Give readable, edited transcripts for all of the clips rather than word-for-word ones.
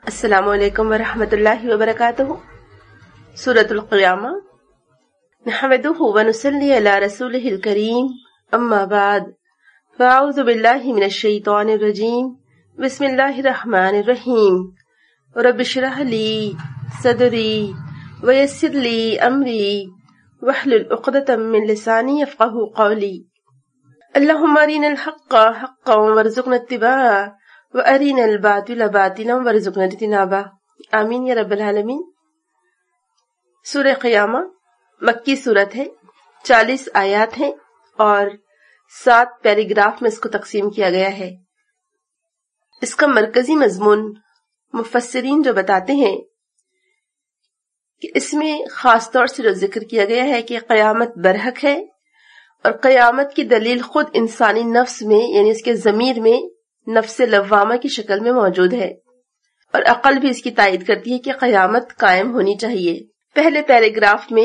السلام علیکم ورحمۃ اللہ وبرکاتہ۔ سورۃ القیامہ۔ نحمدہ ونصلی علی رسولہ الکریم، اما بعد، فاعوذ باللہ من الشیطان الرجیم، بسم اللہ الرحمن الرحیم۔ رب اشرح لی صدری ویسر لی امری واحلل عقدۃ من لسانی یفقہوا قولی۔ اللہم ارنا الحق حقا وارزقنا اتباعہ وَأَرِنَا الْبَاطِلَ بَاطِلًا وَارْزُقْنَا اجْتِنَابَهُ، آمین یا رب العالمین۔ سورہ قیامہ مکی سورت ہے، 40 آیات ہیں اور 7 پیراگراف میں اس کو تقسیم کیا گیا ہے۔ اس کا مرکزی مضمون مفسرین جو بتاتے ہیں کہ اس میں خاص طور سے جو ذکر کیا گیا ہے کہ قیامت برحق ہے، اور قیامت کی دلیل خود انسانی نفس میں یعنی اس کے ضمیر میں نفس لوامہ کی شکل میں موجود ہے، اور عقل بھی اس کی تائید کرتی ہے کہ قیامت قائم ہونی چاہیے۔ پہلے پیراگراف میں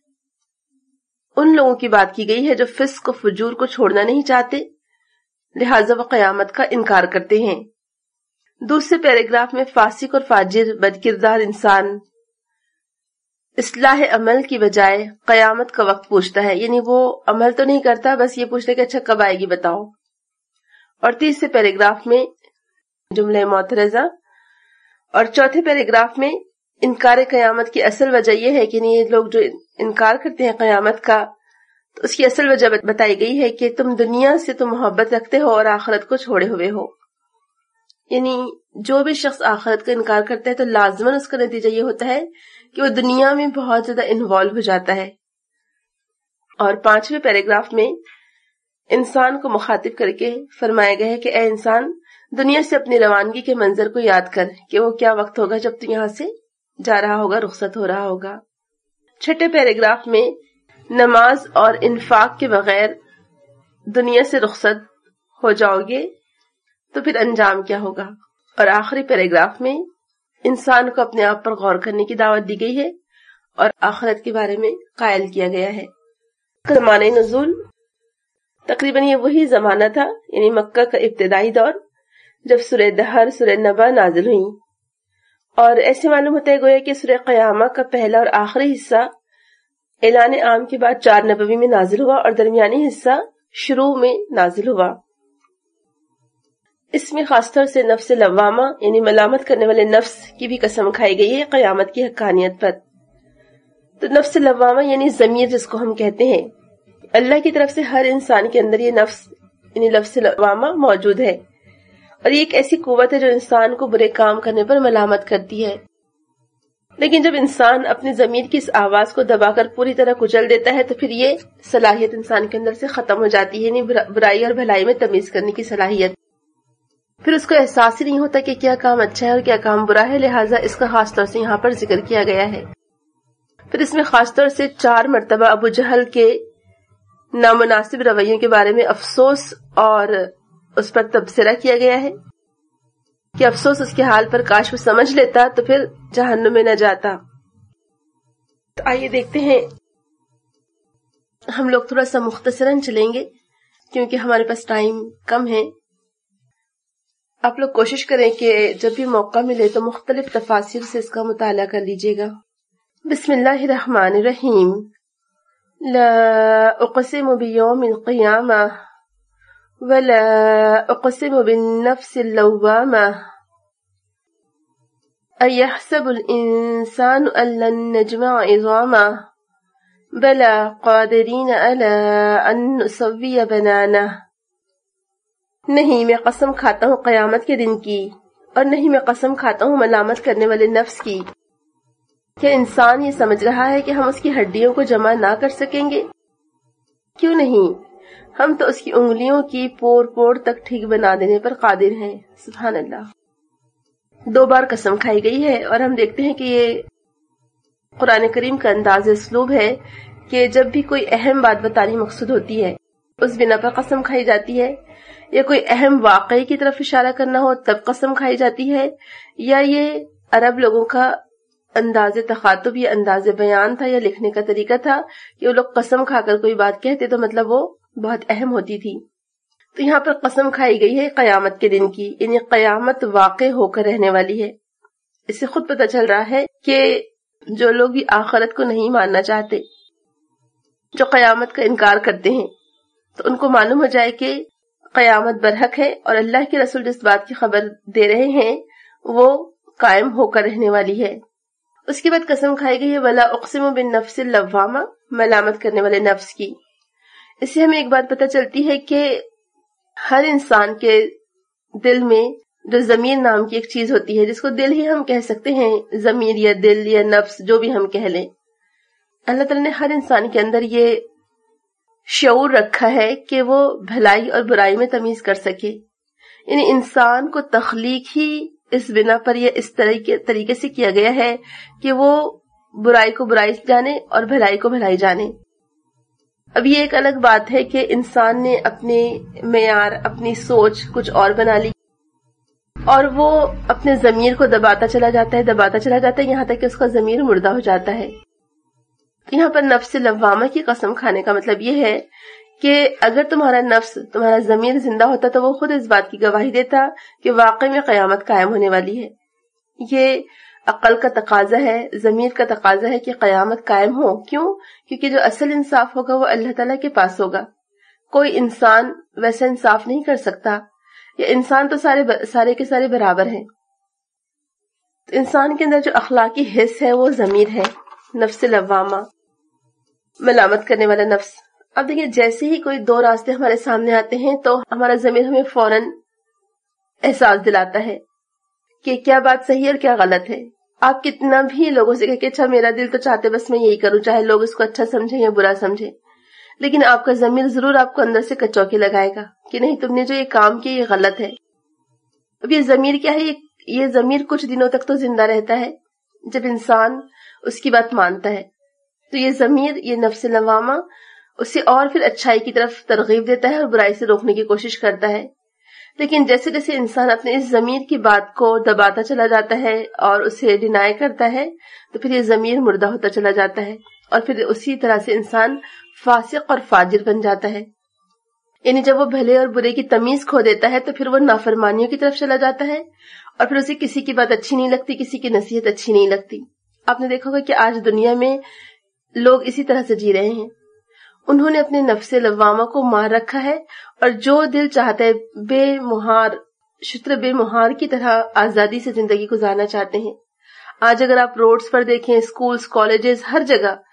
ان لوگوں کی بات کی گئی ہے جو فسق و فجور کو چھوڑنا نہیں چاہتے، لہٰذا وہ قیامت کا انکار کرتے ہیں۔ دوسرے پیراگراف میں فاسق اور فاجر بد کردار انسان اصلاح عمل کی بجائے قیامت کا وقت پوچھتا ہے، یعنی وہ عمل تو نہیں کرتا، بس یہ پوچھتا ہے کہ اچھا کب آئے گی بتاؤ۔ اور تیسرے پیراگراف میں جملہ معترضہ، اور چوتھے پیراگراف میں انکار قیامت کی اصل وجہ یہ ہے کہ یہ لوگ جو انکار کرتے ہیں قیامت کا، تو اس کی اصل وجہ بتائی گئی ہے کہ تم دنیا سے تو محبت رکھتے ہو اور آخرت کو چھوڑے ہوئے ہو۔ یعنی جو بھی شخص آخرت کا انکار کرتا ہے تو لازماً اس کا نتیجہ یہ ہوتا ہے کہ وہ دنیا میں بہت زیادہ انوالو ہو جاتا ہے۔ اور 5ویں پیراگراف میں انسان کو مخاطب کر کے فرمایا گیا ہے کہ اے انسان، دنیا سے اپنی روانگی کے منظر کو یاد کر کہ وہ کیا وقت ہوگا جب تو یہاں سے جا رہا ہوگا، رخصت ہو رہا ہوگا۔ 6 پیراگراف میں نماز اور انفاق کے بغیر دنیا سے رخصت ہو جاؤ گے تو پھر انجام کیا ہوگا۔ اور آخری پیراگراف میں انسان کو اپنے آپ پر غور کرنے کی دعوت دی گئی ہے اور آخرت کے بارے میں قائل کیا گیا ہے۔ زمانہ نزول تقریباً یہ وہی زمانہ تھا، یعنی مکہ کا ابتدائی دور، جب سورہ دہر، سورہ نبا نازل ہوئی، اور ایسے معلوم ہوتا ہے گویا کہ سورہ قیامہ کا پہلا اور آخری حصہ اعلان عام کے بعد 4 نبوی میں نازل ہوا اور درمیانی حصہ شروع میں نازل ہوا۔ اس میں خاص طور سے نفس لوامہ یعنی ملامت کرنے والے نفس کی بھی قسم کھائی گئی ہے قیامت کی حقانیت پر۔ تو نفس لوامہ یعنی ضمیر جس کو ہم کہتے ہیں، اللہ کی طرف سے ہر انسان کے اندر یہ نفس یعنی نفس لوامہ موجود ہے، اور یہ ایک ایسی قوت ہے جو انسان کو برے کام کرنے پر ملامت کرتی ہے۔ لیکن جب انسان اپنی ضمیر کی اس آواز کو دبا کر پوری طرح کچل دیتا ہے تو پھر یہ صلاحیت انسان کے اندر سے ختم ہو جاتی ہے، یعنی برائی اور بھلائی میں تمیز کرنے کی صلاحیت۔ پھر اس کو احساس ہی نہیں ہوتا کہ کیا کام اچھا ہے اور کیا کام برا ہے، لہٰذا اس کا خاص طور سے یہاں پر ذکر کیا گیا ہے۔ پھر اس میں خاص طور سے 4 مرتبہ ابو جہل کے نامناسب رویوں کے بارے میں افسوس اور اس پر تبصرہ کیا گیا ہے کہ افسوس اس کے حال پر، کاش وہ سمجھ لیتا تو پھر جہنم میں نہ جاتا۔ تو آئیے دیکھتے ہیں، ہم لوگ تھوڑا سا مختصراً چلیں گے کیونکہ ہمارے پاس ٹائم کم ہے۔ آپ لوگ کوشش کریں کہ جب بھی موقع ملے تو مختلف تفاسیر سے اس کا مطالعہ کر لیجیے گا۔ بسم اللہ الرحمن الرحیم۔ لا اقسم بیوم القیامہ ولا اقسم بالنفس اللوامہ ایحسب الانسان ان لن نجمع عظامہ بلا قادرین علی ان نسوی بنانہ۔ نہیں، میں قسم کھاتا ہوں قیامت کے دن کی، اور نہیں میں قسم کھاتا ہوں ملامت کرنے والے نفس کی۔ کیا انسان یہ سمجھ رہا ہے کہ ہم اس کی ہڈیوں کو جمع نہ کر سکیں گے؟ کیوں نہیں، ہم تو اس کی انگلیوں کی پور پور تک ٹھیک بنا دینے پر قادر ہیں۔ سبحان اللہ۔ 2 بار قسم کھائی گئی ہے، اور ہم دیکھتے ہیں کہ یہ قرآن کریم کا انداز اسلوب ہے کہ جب بھی کوئی اہم بات بتانی مقصود ہوتی ہے اس بنا پر قسم کھائی جاتی ہے، یا کوئی اہم واقعے کی طرف اشارہ کرنا ہو تب قسم کھائی جاتی ہے، یا یہ عرب لوگوں کا انداز تخاطب یا انداز بیان تھا یا لکھنے کا طریقہ تھا کہ وہ لوگ قسم کھا کر کوئی بات کہتے تو مطلب وہ بہت اہم ہوتی تھی۔ تو یہاں پر قسم کھائی گئی ہے قیامت کے دن کی، یعنی قیامت واقع ہو کر رہنے والی ہے۔ اس سے خود پتہ چل رہا ہے کہ جو لوگ بھی آخرت کو نہیں ماننا چاہتے، جو قیامت کا انکار کرتے ہیں، تو ان کو معلوم ہو جائے کہ قیامت برحق ہے اور اللہ کے رسول جس بات کی خبر دے رہے ہیں وہ قائم ہو کر رہنے والی ہے۔ اس کے بعد قسم کھائی گئی ہے وَلَا أُقْسِمُ بِالنَّفْسِ اللَّوَّامَةِ، ملامت کرنے والے نفس کی۔ اس سے ہمیں ایک بات پتہ چلتی ہے کہ ہر انسان کے دل میں جو ضمیر نام کی ایک چیز ہوتی ہے، جس کو دل ہی ہم کہہ سکتے ہیں، ضمیر یا دل یا نفس جو بھی ہم کہہ لیں، اللہ تعالیٰ نے ہر انسان کے اندر یہ شعور رکھا ہے کہ وہ بھلائی اور برائی میں تمیز کر سکے۔ یعنی انسان کو تخلیق ہی اس بنا پر یا اس طریقے سے کیا گیا ہے کہ وہ برائی کو برائی جانے اور بھلائی کو بھلائی جانے۔ اب یہ ایک الگ بات ہے کہ انسان نے اپنے معیار، اپنی سوچ کچھ اور بنا لی اور وہ اپنے ضمیر کو دباتا چلا جاتا ہے یہاں تک کہ اس کا ضمیر مردہ ہو جاتا ہے۔ یہاں پر نفس لوامہ کی قسم کھانے کا مطلب یہ ہے کہ اگر تمہارا نفس، تمہارا ضمیر زندہ ہوتا تو وہ خود اس بات کی گواہی دیتا کہ واقعی میں قیامت قائم ہونے والی ہے۔ یہ عقل کا تقاضا ہے، ضمیر کا تقاضا ہے کہ قیامت قائم ہو۔ کیوں؟ کیونکہ جو اصل انصاف ہوگا وہ اللہ تعالیٰ کے پاس ہوگا۔ کوئی انسان ویسا انصاف نہیں کر سکتا، یا انسان تو سارے کے سارے برابر ہیں۔ تو انسان کے اندر جو اخلاقی حص ہے وہ ضمیر ہے، نفس لوامہ، ملامت کرنے والا نفس۔ اب دیکھیں، جیسے ہی کوئی دو راستے ہمارے سامنے آتے ہیں تو ہمارا ضمیر ہمیں فوراً احساس دلاتا ہے کہ کیا بات صحیح اور کیا غلط ہے۔ آپ کتنا بھی لوگوں سے کہیں کہ اچھا میرا دل تو چاہتے بس میں یہی کروں، چاہے لوگ اس کو اچھا سمجھیں یا برا سمجھیں، لیکن آپ کا ضمیر ضرور آپ کو اندر سے کچوکے لگائے گا کہ نہیں، تم نے جو یہ کام کیا یہ غلط ہے۔ اب یہ ضمیر کیا ہے؟ یہ ضمیر کچھ دنوں تک تو زندہ رہتا ہے جب انسان اس کی بات مانتا ہے، تو یہ ضمیر، یہ نفس لوامہ اسے اور پھر اچھائی کی طرف ترغیب دیتا ہے اور برائی سے روکنے کی کوشش کرتا ہے۔ لیکن جیسے جیسے انسان اپنے اس ضمیر کی بات کو دباتا چلا جاتا ہے اور اسے ڈینائی کرتا ہے تو پھر یہ ضمیر مردہ ہوتا چلا جاتا ہے اور پھر اسی طرح سے انسان فاسق اور فاجر بن جاتا ہے۔ یعنی جب وہ بھلے اور برے کی تمیز کھو دیتا ہے تو پھر وہ نافرمانیوں کی طرف چلا جاتا ہے اور پھر اسے کسی کی بات اچھی نہیں لگتی، کسی کی نصیحت اچھی نہیں لگتی۔ آپ نے دیکھا ہوگا کہ آج دنیا میں لوگ اسی طرح سے جی رہے ہیں، انہوں نے اپنے نفس لوامہ کو مار رکھا ہے اور جو دل چاہتا ہے بے مہار کی طرح آزادی سے زندگی گزارنا چاہتے ہیں۔ آج اگر آپ روڈز پر دیکھیں، اسکولز، کالجز، ہر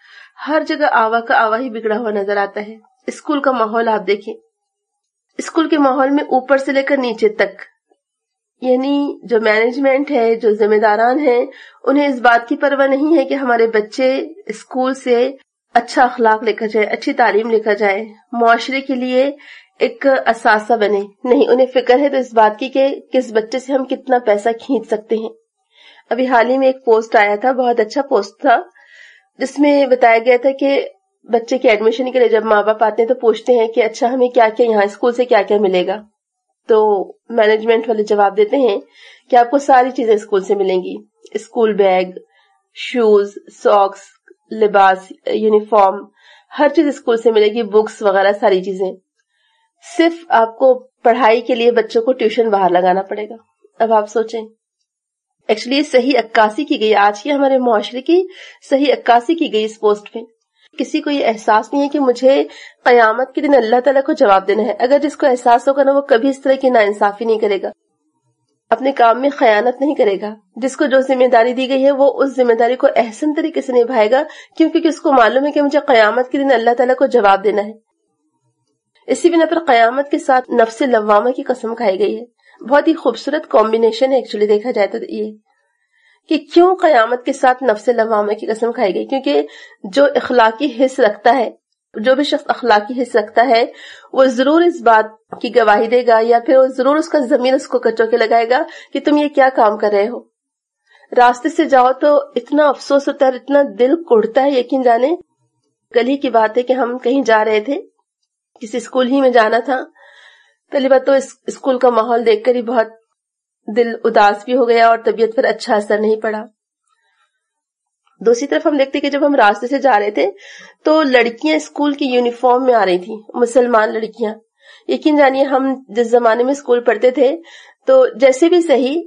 جگہ آوا کا آوا ہی بگڑا ہوا نظر آتا ہے۔ اسکول کا ماحول آپ دیکھیں، اسکول کے ماحول میں اوپر سے لے کر نیچے تک، یعنی جو مینجمنٹ ہے، جو ذمہ داران ہیں، انہیں اس بات کی پرواہ نہیں ہے کہ ہمارے بچے اسکول سے اچھا اخلاق لے کر جائے، اچھی تعلیم لے کر جائے، معاشرے کے لیے ایک اثاثہ بنے۔ نہیں، انہیں فکر ہے تو اس بات کی کہ کس بچے سے ہم کتنا پیسہ کھینچ سکتے ہیں۔ ابھی حال ہی میں ایک پوسٹ آیا تھا، بہت اچھا پوسٹ تھا، جس میں بتایا گیا تھا کہ بچے کے ایڈمیشن کے لیے جب ماں باپ آتے ہیں تو پوچھتے ہیں کہ اچھا ہمیں کیا کیا یہاں اسکول سے کیا کیا ملے گا، تو مینجمنٹ والے جواب دیتے ہیں کہ آپ کو ساری چیزیں اسکول سے ملیں گی، اسکول بیگ، شوز، ساکس، لباس، یونیفارم، ہر چیز اسکول سے ملے گی، بکس وغیرہ ساری چیزیں۔ صرف آپ کو پڑھائی کے لیے بچوں کو ٹیوشن باہر لگانا پڑے گا۔ اب آپ سوچیں، ایکچولی صحیح عکاسی کی گئی، آج کی ہمارے معاشرے کی صحیح عکاسی کی گئی اس پوسٹ پہ۔ کسی کو یہ احساس نہیں ہے کہ مجھے قیامت کے دن اللہ تعالیٰ کو جواب دینا ہے۔ اگر جس کو احساس ہوگا نا، وہ کبھی اس طرح کی ناانصافی نہیں کرے گا، اپنے کام میں خیانت نہیں کرے گا۔ جس کو جو ذمہ داری دی گئی ہے وہ اس ذمہ داری کو احسن طریقے سے نبھائے گا، کیونکہ اس کو معلوم ہے کہ مجھے قیامت کے دن اللہ تعالیٰ کو جواب دینا ہے۔ اسی بنا پر قیامت کے ساتھ نفس لوامہ کی قسم کھائی گئی ہے۔ بہت ہی خوبصورت کمبینیشن ہے ایکچولی دیکھا جائے تو یہ کہ کیوں قیامت کے ساتھ نفس لوامہ کی قسم کھائی گئی، کیونکہ جو اخلاقی حص رکھتا ہے، جو بھی شخص اخلاقی حص رکھتا ہے وہ ضرور اس بات کی گواہی دے گا یا پھر وہ ضرور اس کا ضمیر اس کو کچوکے لگائے گا کہ تم یہ کیا کام کر رہے ہو۔ راستے سے جاؤ تو اتنا افسوس ہوتا ہے، اتنا دل کڑتا ہے، یقین جانے کل ہی کی بات ہے کہ ہم کہیں جا رہے تھے، کسی اسکول ہی میں جانا تھا۔ پہلی بات تو اس اسکول کا ماحول دیکھ کر ہی بہت دل اداس بھی ہو گیا اور طبیعت پر اچھا اثر نہیں پڑا۔ دوسری طرف ہم دیکھتے کہ جب ہم راستے سے جا رہے تھے تو لڑکیاں اسکول کی یونیفارم میں آ رہی تھیں، مسلمان لڑکیاں۔ یقین جانیے ہم جس زمانے میں اسکول پڑھتے تھے تو جیسے بھی صحیح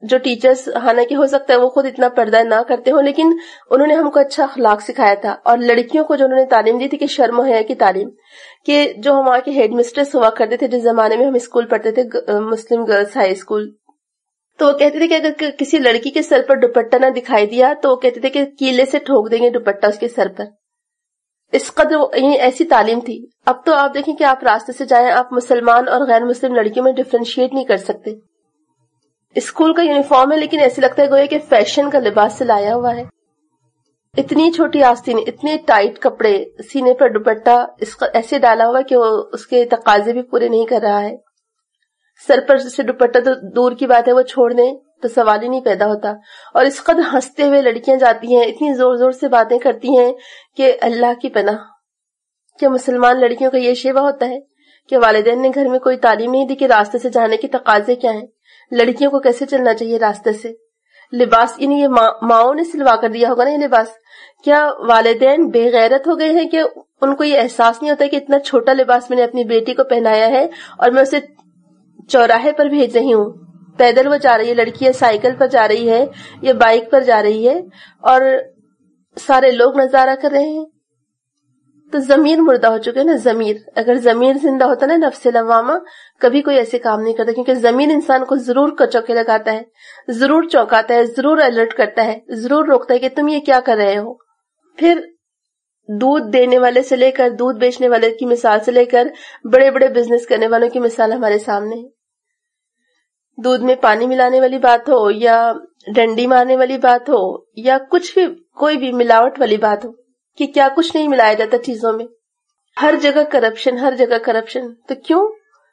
جو ٹیچرز حالانکہ ہو سکتا ہے وہ خود اتنا پردہ نہ کرتے ہوں، لیکن انہوں نے ہم کو اچھا اخلاق سکھایا تھا. اور لڑکیوں کو جو انہوں نے تعلیم دی تھی کہ شرم و حیا کی تعلیم، کہ جو ہمارے کے ہیڈ مسٹریس ہوا کرتے تھے جس زمانے میں ہم اسکول پڑھتے تھے، مسلم گرلز ہائی اسکول، تو وہ کہتے تھے کہ اگر کسی لڑکی کے سر پر دوپٹہ نہ دکھائی دیا تو وہ کہتے تھے کہ کیلے سے ٹھوک دیں گے دوپٹہ اس کے سر پر. اس قدر یہ ایسی تعلیم تھی. اب تو آپ دیکھیں کہ آپ راستے سے جائیں، آپ مسلمان اور غیر مسلم لڑکیوں میں ڈفرینشیٹ نہیں کر سکتے. اسکول کا یونیفارم ہے لیکن ایسے لگتا ہے گویا کہ فیشن کا لباس سے لایا ہوا ہے. اتنی چھوٹی آستین، اتنے ٹائٹ کپڑے، سینے پر دوپٹہ ایسے ڈالا ہوا کہ وہ اس کے تقاضے بھی پورے نہیں کر رہا ہے. سر پر سے دوپٹہ تو دور کی بات ہے، وہ چھوڑ دیں تو سوال ہی نہیں پیدا ہوتا. اور اس قدر ہنستے ہوئے لڑکیاں جاتی ہیں، اتنی زور زور سے باتیں کرتی ہیں کہ اللہ کی پناہ. کہ مسلمان لڑکیوں کا یہ شیوا ہوتا ہے کہ والدین نے گھر میں کوئی تعلیم نہیں دی کہ راستے سے جانے کے تقاضے کیا ہیں، لڑکیوں کو کیسے چلنا چاہیے راستے سے. لباس یعنی یہ ماؤں نے سلوا کر دیا ہوگا نا یہ لباس. کیا والدین بے غیرت ہو گئے ہیں کہ ان کو یہ احساس نہیں ہوتا کہ اتنا چھوٹا لباس میں نے اپنی بیٹی کو پہنایا ہے اور میں اسے چوراہے پر بھیج رہی ہوں، پیدل وہ جا رہی ہے، لڑکی ہے سائیکل پر جا رہی ہے یا بائک پر جا رہی ہے اور سارے لوگ نظارہ کر رہے ہیں. تو ضمیر مردہ ہو چکے نا. ضمیر اگر ضمیر زندہ ہوتا نا، نفس لوامہ، کبھی کوئی ایسے کام نہیں کرتا. کیونکہ ضمیر انسان کو ضرور چوکے لگاتا ہے، ضرور چونکاتا ہے، ضرور الرٹ کرتا ہے، ضرور روکتا ہے کہ تم یہ کیا کر رہے ہو. پھر دودھ دینے والے سے لے کر دودھ بیچنے والے کی مثال سے لے کر بڑے بڑے بزنس کرنے والوں کی مثال ہمارے سامنے ہے. دودھ میں پانی ملانے والی بات ہو یا ڈنڈی مارنے والی بات ہو یا کچھ بھی کوئی بھی ملاوٹ والی بات ہو کہ کیا کچھ نہیں ملایا جاتا چیزوں میں. ہر جگہ کرپشن، ہر جگہ کرپشن. تو کیوں؟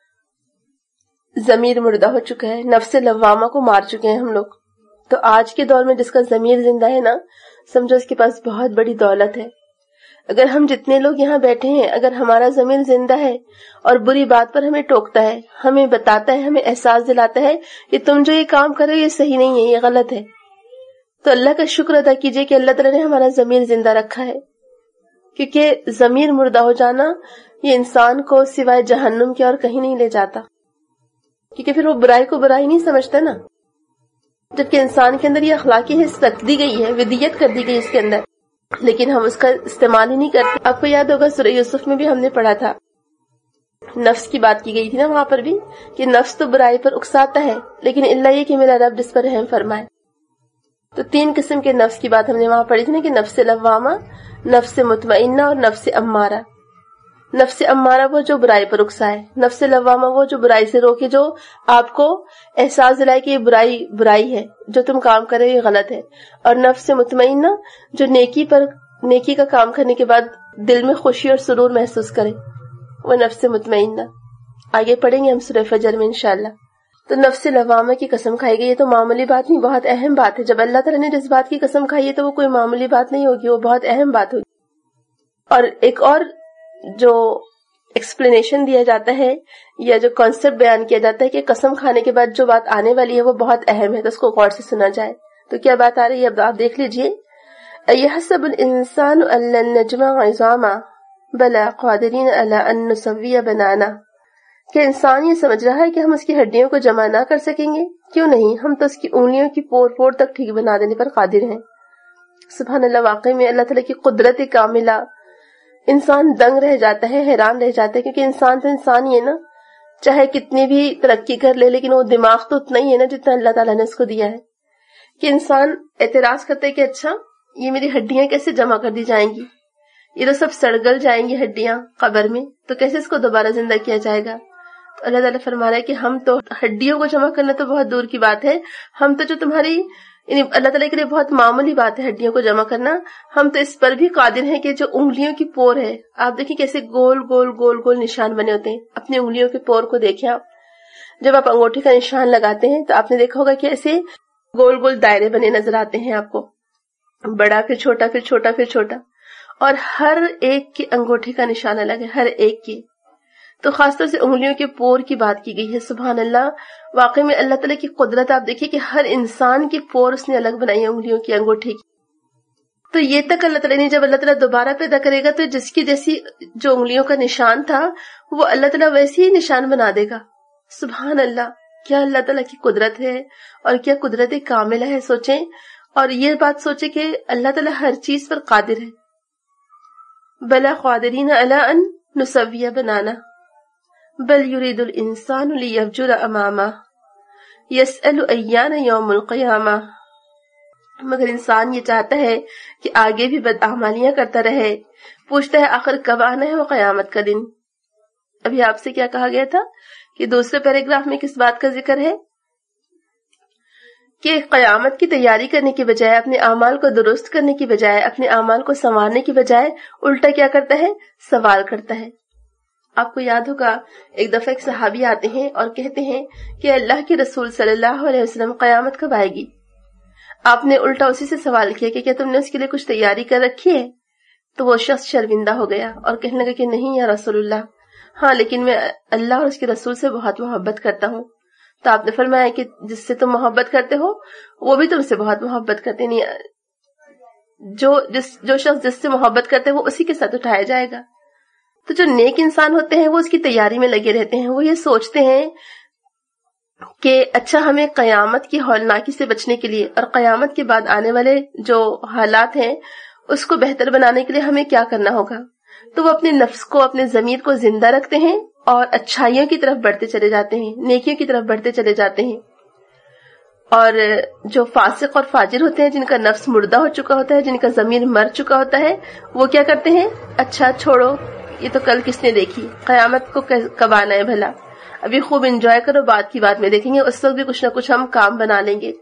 ضمیر مردہ ہو چکا ہے، نفس لوامہ کو مار چکے ہیں ہم لوگ. تو آج کے دور میں جس کا ضمیر زندہ ہے نا، سمجھو اس کے پاس بہت بڑی دولت ہے. اگر ہم جتنے لوگ یہاں بیٹھے ہیں، اگر ہمارا ضمیر زندہ ہے اور بری بات پر ہمیں ٹوکتا ہے، ہمیں بتاتا ہے، ہمیں احساس دلاتا ہے کہ تم جو یہ کام کر رہے ہو یہ صحیح نہیں ہے، یہ غلط ہے، تو اللہ کا شکر ادا کیجئے کہ اللہ تعالیٰ نے ہمارا ضمیر زندہ رکھا ہے. کیونکہ ضمیر مردہ ہو جانا یہ انسان کو سوائے جہنم کے اور کہیں نہیں لے جاتا. کیونکہ پھر وہ برائی کو برائی نہیں سمجھتا نا. جبکہ انسان کے اندر یہ اخلاقی حص رکھ دی گئی ہے، ودیت کر دی گئی اس کے اندر، لیکن ہم اس کا استعمال ہی نہیں کرتے. آپ کو یاد ہوگا سورہ یوسف میں بھی ہم نے پڑھا تھا، نفس کی بات کی گئی تھی نا وہاں پر بھی، کہ نفس تو برائی پر اکساتا ہے لیکن اللہ یہ کہ میرا رب جس پر رحم فرمائے. تو 3 قسم کے نفس کی بات ہم نے وہاں پڑھی تھی نا، کہ نفس لوامہ، نفس مطمئنہ اور نفس امارہ. نفس امارہ وہ جو برائی پر اکسائے، نفس لوامہ وہ جو برائی سے روکے، جو آپ کو احساس دلائے کہ یہ برائی ہے، جو تم کام کر رہے ہو یہ غلط ہے. اور نفس مطمئنہ جو نیکی کا کام کرنے کے بعد دل میں خوشی اور سرور محسوس کرے، وہ نفس مطمئنہ. آگے پڑھیں گے ہم سورہ فجر میں انشاءاللہ. تو نفس لوامہ کی قسم کھائی گئی، یہ تو معمولی بات نہیں، بہت اہم بات ہے. جب اللہ تعالیٰ نے جس بات کی قسم کھائی ہے تو وہ کوئی معمولی بات نہیں ہوگی، وہ بہت اہم بات ہوگی. اور ایک اور جو ایکسپلینیشن دیا جاتا ہے یا جو کانسیپٹ بیان کیا جاتا ہے کہ قسم کھانے کے بعد جو بات آنے والی ہے وہ بہت اہم ہے، تو اس کو غور سے سنا جائے. تو کیا بات آ رہی ہے اب آپ دیکھ لیجئے. ایحسب الانسان ان لن نجمع عظاما بلا قادرین علی ان نسوی بنانا. کہ انسان یہ سمجھ رہا ہے کہ ہم اس کی ہڈیوں کو جمع نہ کر سکیں گے. کیوں نہیں، ہم تو اس کی انگلیوں کی پور تک ٹھیک بنا دینے پر قادر ہیں. سبحان اللہ. واقعی میں اللہ تعالیٰ کی قدرت کاملہ. انسان دنگ رہ جاتا ہے، حیران رہ جاتا ہے، کیونکہ انسان تو انسان ہی ہے نا، چاہے کتنی بھی ترقی کر لے لیکن وہ دماغ تو اتنا ہی ہے نا جتنا اللہ تعالیٰ نے اس کو دیا ہے. کہ انسان اعتراض کرتا ہے کہ اچھا یہ میری ہڈیاں کیسے جمع کر دی جائیں گی، یہ تو سب سڑگل جائیں گی ہڈیاں قبر میں، تو کیسے اس کو دوبارہ زندہ کیا جائے گا. تو اللہ تعالیٰ فرما رہا ہے کہ ہم تو ہڈیوں کو جمع کرنا تو بہت دور کی بات ہے، ہم تو جو تمہاری یعنی اللہ تعالیٰ کے لیے بہت معمولی بات ہے ہڈیوں کو جمع کرنا، ہم تو اس پر بھی قادر ہیں کہ جو انگلیوں کی پور ہے، آپ دیکھیں کیسے گول گول گول گول نشان بنے ہوتے ہیں. اپنی انگلیوں کے پور کو دیکھیں آپ. جب آپ انگوٹھی کا نشان لگاتے ہیں تو آپ نے دیکھا ہوگا کہ ایسے گول گول دائرے بنے نظر آتے ہیں آپ کو، بڑا پھر چھوٹا پھر چھوٹا پھر چھوٹا، اور ہر ایک کی انگوٹھی کا نشان الگ ہے، ہر ایک کی. تو خاص طور سے انگلیوں کے پور کی بات کی گئی ہے. سبحان اللہ. واقعی میں اللہ تعالیٰ کی قدرت آپ دیکھیے کہ ہر انسان کی پور اس نے الگ بنائی ہے انگلیوں کی، انگوٹھی کی. تو یہ تک اللہ تعالیٰ نے جب اللہ تعالیٰ دوبارہ پیدا کرے گا تو جس کی جیسی جو انگلیوں کا نشان تھا وہ اللہ تعالیٰ ویسے ہی نشان بنا دے گا. سبحان اللہ. کیا اللہ تعالیٰ کی قدرت ہے اور کیا قدرت کاملہ ہے سوچیں، اور یہ بات سوچیں کہ اللہ تعالیٰ ہر چیز پر قادر ہے. بلا قادرین علی ان نسوی بنانا بل یرید الانسان لیفجر امامہ یسأل ایان یوم القیامہ. مگر انسان یہ چاہتا ہے کہ آگے بھی بدعمالیاں کرتا رہے، پوچھتا ہے آخر کب آنا ہے وہ قیامت کا دن. ابھی آپ سے کیا کہا گیا تھا کہ دوسرے پیراگراف میں کس بات کا ذکر ہے کہ قیامت کی تیاری کرنے کی بجائے، اپنے اعمال کو درست کرنے کی بجائے، اپنے اعمال کو سنوارنے کی بجائے الٹا کیا کرتا ہے؟ سوال کرتا ہے. آپ کو یاد ہوگا ایک دفعہ ایک صحابی آتے ہیں اور کہتے ہیں کہ اللہ کے رسول صلی اللہ علیہ وسلم قیامت کب آئے گی؟ آپ نے الٹا اسی سے سوال کیا کہ کیا تم نے اس کے لیے کچھ تیاری کر رکھی ہے؟ تو وہ شخص شرمندہ ہو گیا اور کہنے لگا کہ نہیں یا رسول اللہ، ہاں لیکن میں اللہ اور اس کے رسول سے بہت محبت کرتا ہوں. تو آپ نے فرمایا کہ جس سے تم محبت کرتے ہو وہ بھی تم سے بہت محبت کرتے، نہیں جو شخص جس سے محبت کرتے ہیں وہ اسی کے ساتھ اٹھایا جائے گا. تو جو نیک انسان ہوتے ہیں وہ اس کی تیاری میں لگے رہتے ہیں، وہ یہ سوچتے ہیں کہ اچھا ہمیں قیامت کی ہولناکی سے بچنے کے لیے اور قیامت کے بعد آنے والے جو حالات ہیں اس کو بہتر بنانے کے لیے ہمیں کیا کرنا ہوگا. تو وہ اپنے نفس کو، اپنے ضمیر کو زندہ رکھتے ہیں اور اچھائیوں کی طرف بڑھتے چلے جاتے ہیں، نیکیوں کی طرف بڑھتے چلے جاتے ہیں. اور جو فاسق اور فاجر ہوتے ہیں، جن کا نفس مردہ ہو چکا ہوتا ہے، جن کا ضمیر مر چکا ہوتا ہے، وہ کیا کرتے ہیں؟ اچھا چھوڑو، یہ تو کل کس نے دیکھی، قیامت کو کب آنا ہے بھلا، ابھی خوب انجوائے کرو، بعد کی بات میں دیکھیں گے، اس وقت بھی کچھ نہ کچھ ہم کام بنا لیں گے.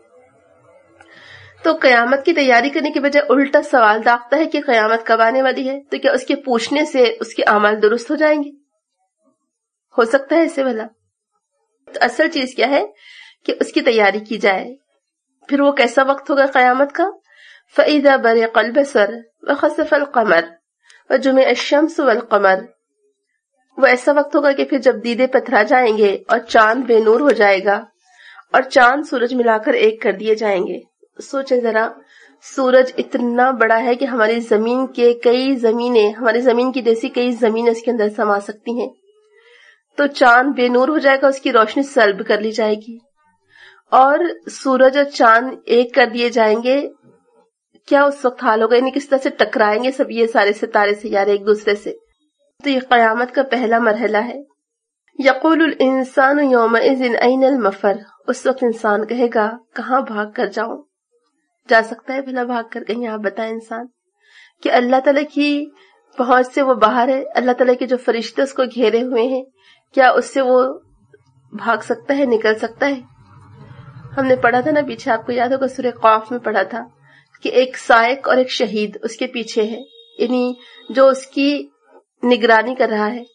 تو قیامت کی تیاری کرنے کے بجائے الٹا سوال داغتا ہے کہ قیامت کب آنے والی ہے. تو کیا اس کے پوچھنے سے اس کے اعمال درست ہو جائیں گے؟ ہو سکتا ہے اسے بھلا؟ تو اصل چیز کیا ہے کہ اس کی تیاری کی جائے. پھر وہ کیسا وقت ہوگا قیامت کا؟ فَإِذَا بَرِقَ الْبَصَرُ وَخَسَفَ الْقَمَرُ وَجُمِعَ الشَّمْسُ وَالْقَمَرُ. وہ ایسا وقت ہوگا کہ پھر جب دیدے پتھرا جائیں گے اور چاند بے نور ہو جائے گا اور چاند سورج ملا کر ایک کر دیے جائیں گے. سوچیں ذرا، سورج اتنا بڑا ہے کہ ہماری زمین کے کئی زمینیں، ہماری زمین کی جیسی کئی زمینیں اس کے اندر سما سکتی ہیں. تو چاند بے نور ہو جائے گا، اس کی روشنی سلب کر لی جائے گی اور سورج اور چاند ایک کر دیے جائیں گے. کیا اس وقت حال ہوگا؟ یعنی کس طرح سے ٹکرائیں گے سب یہ سارے ستارے سیارے ایک دوسرے سے. تو یہ قیامت کا پہلا مرحلہ ہے. یقول الانسان یومئذ این المفر. اس وقت انسان کہے گا کہاں بھاگ کر جاؤں؟ جا سکتا ہے بھلا بھاگ کر کہیں؟ آپ بتائیں انسان کہ اللہ تعالیٰ کی پہنچ سے وہ باہر ہے، اللہ تعالیٰ کے جو فرشتے اس کو گھیرے ہوئے ہیں، کیا اس سے وہ بھاگ سکتا ہے، نکل سکتا ہے؟ ہم نے پڑھا تھا نا پیچھے، آپ کو یاد ہوگا سورہ قاف میں پڑھا تھا کہ ایک سائق اور ایک شہید اس کے پیچھے ہے، یعنی جو اس کی نگرانی کر رہا ہے.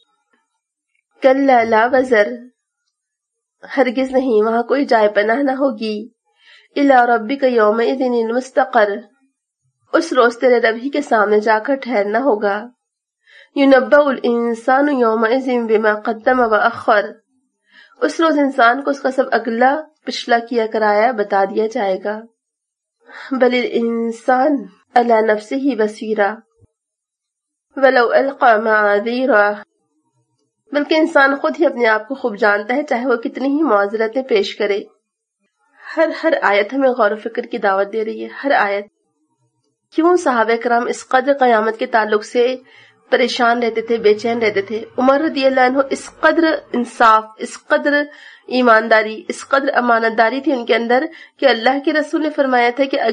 کلا لا وزر، ہرگز نہیں، وہاں کوئی جائے پناہ نہ ہوگی. الی ربک یومئذ المستقر، اس روز تیرے رب ہی کے سامنے جا کر ٹھہرنا ہوگا. ینبأ الانسان یومئذ بما قدم واخر، اس روز انسان کو اس کا سب اگلا پچھلا کیا کرایا بتا دیا جائے گا. بل الانسان علی نفسہ بصیرہ ولو القی معاذیرہ، بلکہ انسان خود ہی اپنے آپ کو خوب جانتا ہے چاہے وہ کتنی ہی معذرتیں پیش کرے. ہر آیت ہمیں غور و فکر کی دعوت دے رہی ہے، ہر آیت. کیوں صحابہ کرام اس قدر قیامت کے تعلق سے پریشان رہتے تھے، بے چین رہتے تھے؟ عمر رضی اللہ عنہ اس قدر انصاف، اس قدر ایمانداری، اس قدر امانت داری تھی ان کے اندر کہ اللہ کے رسول نے فرمایا تھا کہ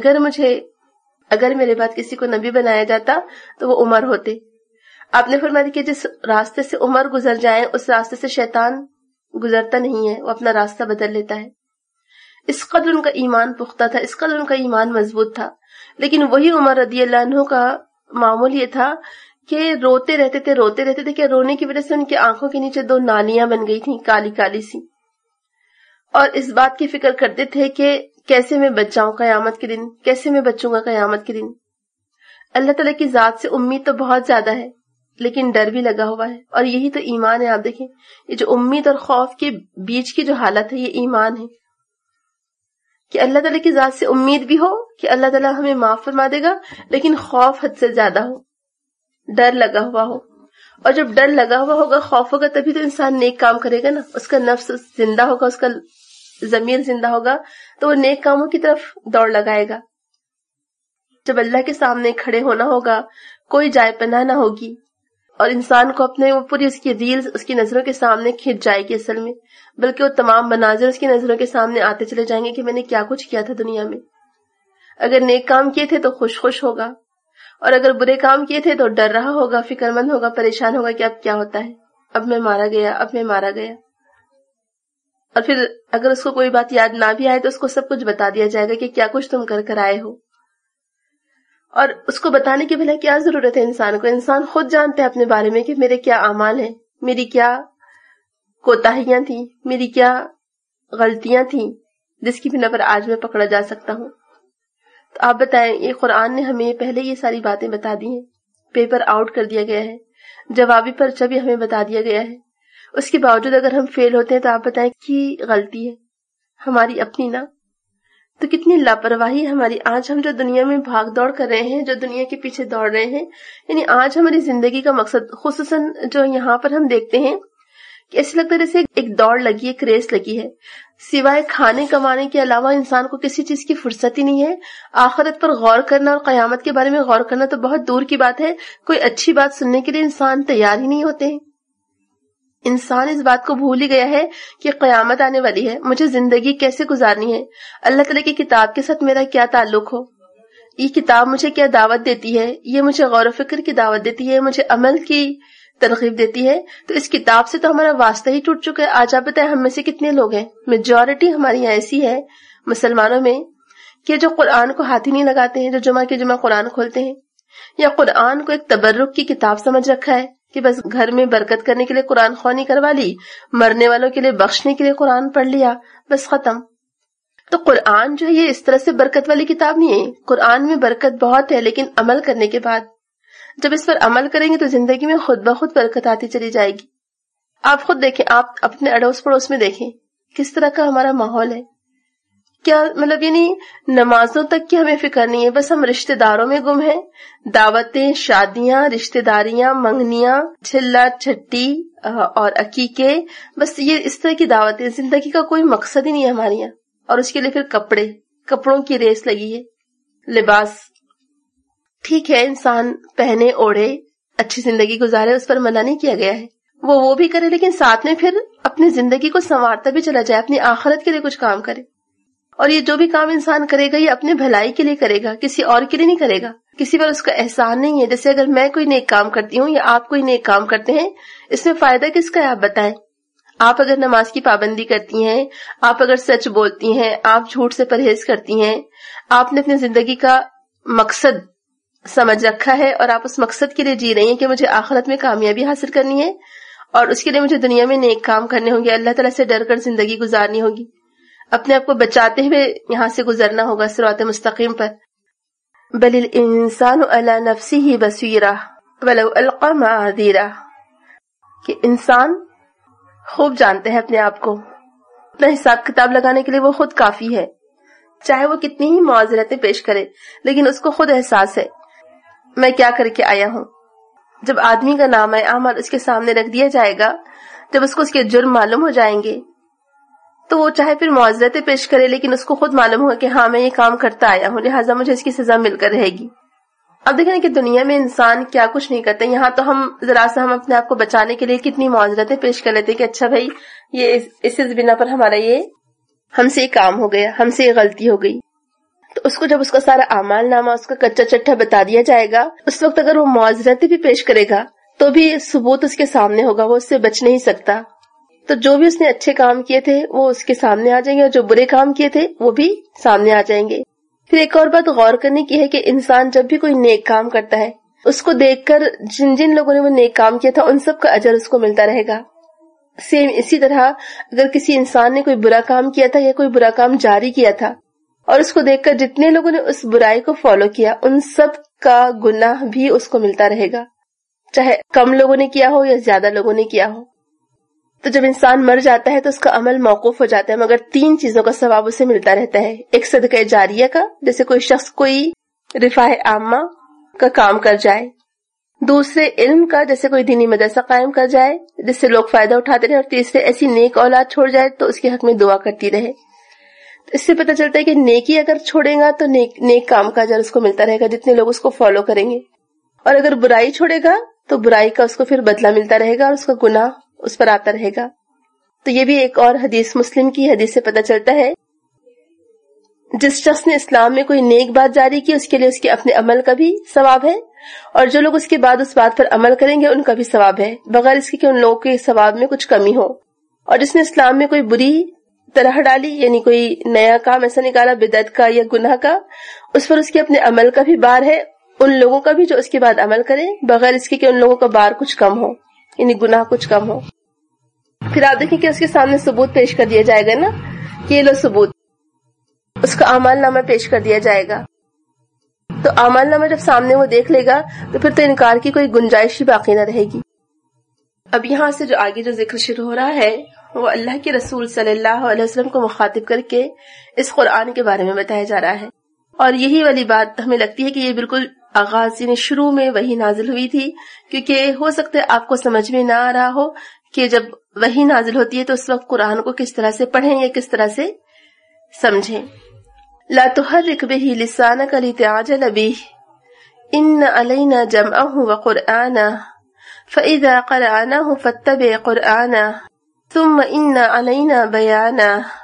اگر میرے بعد کسی کو نبی بنایا جاتا تو وہ عمر ہوتے. آپ نے فرمایا کہ جس راستے سے عمر گزر جائیں اس راستے سے شیطان گزرتا نہیں ہے، وہ اپنا راستہ بدل لیتا ہے. اس قدر ان کا ایمان پختہ تھا، اس قدر ان کا ایمان مضبوط تھا. لیکن وہی عمر رضی اللہ عنہ کا معمول یہ تھا کہ روتے رہتے تھے کہ رونے کی وجہ سے ان کی آنکھوں کے نیچے 2 نالیاں بن گئی تھیں، کالی کالی سی، اور اس بات کی فکر کرتے تھے کہ کیسے میں بچ جاؤں قیامت کے دن، کیسے میں بچوں گا قیامت کے دن. اللہ تعالیٰ کی ذات سے امید تو بہت زیادہ ہے لیکن ڈر بھی لگا ہوا ہے، اور یہی تو ایمان ہے. آپ دیکھیں یہ جو امید اور خوف کے بیچ کی جو حالت ہے یہ ایمان ہے کہ اللہ تعالیٰ کی ذات سے امید بھی ہو کہ اللہ تعالیٰ ہمیں معاف فرما دے گا، لیکن خوف حد سے زیادہ ہو، ڈر لگا ہوا ہو. اور جب ڈر لگا ہوا ہوگا، خوف ہوگا، تبھی تو انسان نیک کام کرے گا نا، اس کا نفس زندہ ہوگا، اس کا ضمیر زندہ ہوگا تو وہ نیک کاموں کی طرف دوڑ لگائے گا. جب اللہ کے سامنے کھڑے ہونا ہوگا کوئی جائے پناہ نہ ہوگی اور انسان کو اپنے وہ پوری اس کی ریلز اس کی نظروں کے سامنے کھنچ جائے گی اصل میں، بلکہ وہ تمام مناظر اس کی نظروں کے سامنے آتے چلے جائیں گے کہ میں نے کیا کچھ کیا تھا دنیا میں. اگر نیک کام کیے تھے تو خوش ہوگا اور اگر برے کام کیے تھے تو ڈر رہا ہوگا، فکر مند ہوگا، پریشان ہوگا کہ اب کیا ہوتا ہے، اب میں مارا گیا. اور پھر اگر اس کو کوئی بات یاد نہ بھی آئے تو اس کو سب کچھ بتا دیا جائے گا کہ کیا کچھ تم کر آئے ہو. اور اس کو بتانے کی بھلا کیا ضرورت ہے انسان کو؟ انسان خود جانتے ہیں اپنے بارے میں کہ میرے کیا اعمال ہیں، میری کیا کوتاہیاں تھیں، میری کیا غلطیاں تھیں جس کی بنا پر آج میں پکڑا جا سکتا ہوں. تو آپ بتائیں، یہ قرآن نے ہمیں پہلے یہ ساری باتیں بتا دی ہیں، پیپر آؤٹ کر دیا گیا ہے، جوابی پرچہ بھی ہمیں بتا دیا گیا ہے. اس کے باوجود اگر ہم فیل ہوتے ہیں تو آپ بتائیں کی غلطی ہے ہماری اپنی نا؟ تو کتنی لاپرواہی ہماری. آج ہم جو دنیا میں بھاگ دوڑ کر رہے ہیں، جو دنیا کے پیچھے دوڑ رہے ہیں، یعنی آج ہماری زندگی کا مقصد، خصوصاً جو یہاں پر ہم دیکھتے ہیں کہ ایسے لگتا ہے جیسے ایک دوڑ لگی ہے، ایک ریس لگی ہے، سوائے کھانے کمانے کے علاوہ انسان کو کسی چیز کی فرصت ہی نہیں ہے. آخرت پر غور کرنا اور قیامت کے بارے میں غور کرنا تو بہت دور کی بات ہے، کوئی اچھی بات سننے کے لیے انسان تیار ہی نہیں ہوتے ہیں. انسان اس بات کو بھول ہی گیا ہے کہ قیامت آنے والی ہے، مجھے زندگی کیسے گزارنی ہے، اللہ تعالیٰ کی کتاب کے ساتھ میرا کیا تعلق ہو، یہ کتاب مجھے کیا دعوت دیتی ہے، یہ مجھے غور و فکر کی دعوت دیتی ہے، مجھے عمل کی ترغیب دیتی ہے. تو اس کتاب سے تو ہمارا واسطہ ہی ٹوٹ چکا ہے. آج آپ بتائیں ہم میں سے کتنے لوگ ہیں، میجورٹی ہماری یہاں ایسی ہے مسلمانوں میں کہ جو قرآن کو ہاتھ ہی نہیں لگاتے ہیں، جو جمعہ کے جمعہ قرآن کھولتے ہیں یا قرآن کو ایک تبرک کی کتاب سمجھ رکھا ہے کہ بس گھر میں برکت کرنے کے لیے قرآن خوانی کروا لی، مرنے والوں کے لیے بخشنے کے لیے قرآن پڑھ لیا، بس ختم. تو قرآن جو ہے یہ اس طرح سے برکت والی کتاب نہیں ہے. قرآن میں برکت بہت ہے، لیکن عمل کرنے کے بعد جب اس پر عمل کریں گے تو زندگی میں خود بخود برکت آتی چلی جائے گی. آپ خود دیکھیں، آپ اپنے اڑوس پڑوس میں دیکھیں کس طرح کا ہمارا ماحول ہے. کیا مطلب یعنی نمازوں تک کی ہمیں فکر نہیں ہے، بس ہم رشتہ داروں میں گم ہیں. دعوتیں، شادیاں، رشتہ داریاں، منگنیاں، چھلا چھٹی اور عقیقے، بس یہ اس طرح کی دعوتیں. زندگی کا کوئی مقصد ہی نہیں ہے ہمارے یہاں. اور اس کے لیے پھر کپڑوں کی ریس لگی ہے، لباس. ٹھیک ہے انسان پہنے اوڑھے اچھی زندگی گزارے، اس پر منع نہیں کیا گیا ہے، وہ بھی کرے، لیکن ساتھ میں پھر اپنی زندگی کو سنوارتا بھی چلا جائے، اپنی آخرت کے لیے کچھ کام کرے. اور یہ جو بھی کام انسان کرے گا یہ اپنے بھلائی کے لیے کرے گا، کسی اور کے لیے نہیں کرے گا. کسی پر اس کا احسان نہیں ہے. جیسے اگر میں کوئی نیک کام کرتی ہوں یا آپ کوئی نیک کام کرتے ہیں، اس میں فائدہ کس کا ہے آپ بتائیں؟ آپ اگر نماز کی پابندی کرتی ہیں، آپ اگر سچ بولتی ہیں، آپ جھوٹ سے پرہیز کرتی ہیں، آپ نے اپنی زندگی کا مقصد سمجھ رکھا ہے اور آپ اس مقصد کے لیے جی رہی ہیں کہ مجھے آخرت میں کامیابی حاصل کرنی ہے اور اس کے لیے مجھے دنیا میں نیک کام کرنے ہوں گے، اللہ تعالیٰ سے ڈر کر زندگی گزارنی ہوگی، اپنے آپ کو بچاتے ہوئے یہاں سے گزرنا ہوگا صراط مستقیم پر. بل الانسان علی نفسہ بصیرہ ولو القی معاذیرہ، کہ انسان خوب جانتے ہیں اپنے آپ کو، اپنا حساب کتاب لگانے کے لیے وہ خود کافی ہے، چاہے وہ کتنی ہی معذرتیں پیش کرے لیکن اس کو خود احساس ہے میں کیا کر کے آیا ہوں. جب آدمی کا نام اعمال اس کے سامنے رکھ دیا جائے گا، جب اس کو اس کے جرم معلوم ہو جائیں گے تو وہ چاہے پھر معذرتیں پیش کرے لیکن اس کو خود معلوم ہوگا کہ ہاں میں یہ کام کرتا آیا ہوں، لہٰذا مجھے اس کی سزا مل کر رہے گی. اب دیکھیں کہ دنیا میں انسان کیا کچھ نہیں کرتے. یہاں تو ہم ذرا سا ہم اپنے آپ کو بچانے کے لیے کتنی معذرتیں پیش کر لیتے کہ اچھا بھائی یہ اس بنا پر ہمارا یہ ہم سے یہ کام ہو گیا، ہم سے یہ غلطی ہو گئی. تو اس کو جب اس کا سارا اعمال نامہ اس کا کچا چٹھا بتا دیا جائے گا، اس وقت اگر وہ معذرتیں بھی پیش کرے گا تو بھی ثبوت اس کے سامنے ہوگا، وہ اس سے بچ نہیں سکتا. تو جو بھی اس نے اچھے کام کیے تھے وہ اس کے سامنے آ جائیں گے اور جو برے کام کیے تھے وہ بھی سامنے آ جائیں گے. پھر ایک اور بات غور کرنے کی ہے کہ انسان جب بھی کوئی نیک کام کرتا ہے اس کو دیکھ کر جن لوگوں نے وہ نیک کام کیا تھا ان سب کا اجر اس کو ملتا رہے گا. سیم اسی طرح اگر کسی انسان نے کوئی برا کام کیا تھا یا کوئی برا کام جاری کیا تھا اور اس کو دیکھ کر جتنے لوگوں نے اس برائی کو فالو کیا ان سب کا گناہ بھی اس کو ملتا رہے گا، چاہے کم لوگوں نے کیا ہو یا زیادہ لوگوں نے کیا ہو. تو جب انسان مر جاتا ہے تو اس کا عمل موقوف ہو جاتا ہے، مگر 3 چیزوں کا ثواب اسے ملتا رہتا ہے. ایک صدقہ جاریہ کا، جیسے کوئی شخص کوئی رفاہ عامہ کا کام کر جائے. دوسرے علم کا، جیسے کوئی دینی مدرسہ قائم کر جائے جس سے لوگ فائدہ اٹھاتے رہے. اور تیسرے ایسی نیک اولاد چھوڑ جائے تو اس کے حق میں دعا کرتی رہے. اس سے پتہ چلتا ہے کہ نیکی اگر چھوڑے گا تو نیک کام کا اجر اس کو ملتا رہے گا جتنے لوگ اس کو فالو کریں گے، اور اگر برائی چھوڑے گا تو برائی کا اس کو پھر بدلہ ملتا رہے گا اور اس کا گناہ اس پر آتا رہے گا۔ تو یہ بھی ایک اور حدیث، مسلم کی حدیث سے پتہ چلتا ہے جس شخص نے اسلام میں کوئی نیک بات جاری کی اس کے لیے اس کے اپنے عمل کا بھی ثواب ہے، اور جو لوگ اس کے بعد اس بات پر عمل کریں گے ان کا بھی ثواب ہے، بغیر اس کے کہ ان لوگوں کے ثواب میں کچھ کمی ہو۔ اور جس نے اسلام میں کوئی بری طرح ڈالی، یعنی کوئی نیا کام ایسا نکالا بدعت کا یا گناہ کا، اس پر اس کے اپنے عمل کا بھی بار ہے، ان لوگوں کا بھی جو اس کے بعد عمل کریں، بغیر اس کے کہ ان لوگوں کا بار کچھ کم ہو، یعنی گناہ کچھ کم ہو۔ پھر آپ دیکھیں کہ اس کے سامنے ثبوت پیش کر دیا جائے گا نا، کہ یہ لو ثبوت، اس کا اعمال نامہ پیش کر دیا جائے گا۔ تو اعمال نامہ جب سامنے وہ دیکھ لے گا تو پھر تو انکار کی کوئی گنجائش ہی باقی نہ رہے گی۔ اب یہاں سے جو آگے جو ذکر شروع ہو رہا ہے وہ اللہ کے رسول صلی اللہ علیہ وسلم کو مخاطب کر کے اس قرآن کے بارے میں بتایا جا رہا ہے، اور یہی والی بات ہمیں لگتی ہے کہ یہ بالکل آغاز یعنی شروع میں وحی نازل ہوئی تھی، کیونکہ ہو سکتا ہے آپ کو سمجھ میں نہ آ رہا ہو کہ جب وحی نازل ہوتی ہے تو اس وقت قرآن کو کس طرح سے پڑھیں یا کس طرح سے سمجھیں۔ لا تحرک بہ لسانک لتعجل بہ ان علینا جمعہ وقرآنہ فإذا قرأناه فاتبع قرآنہ ثم ان علینا بیانہ۔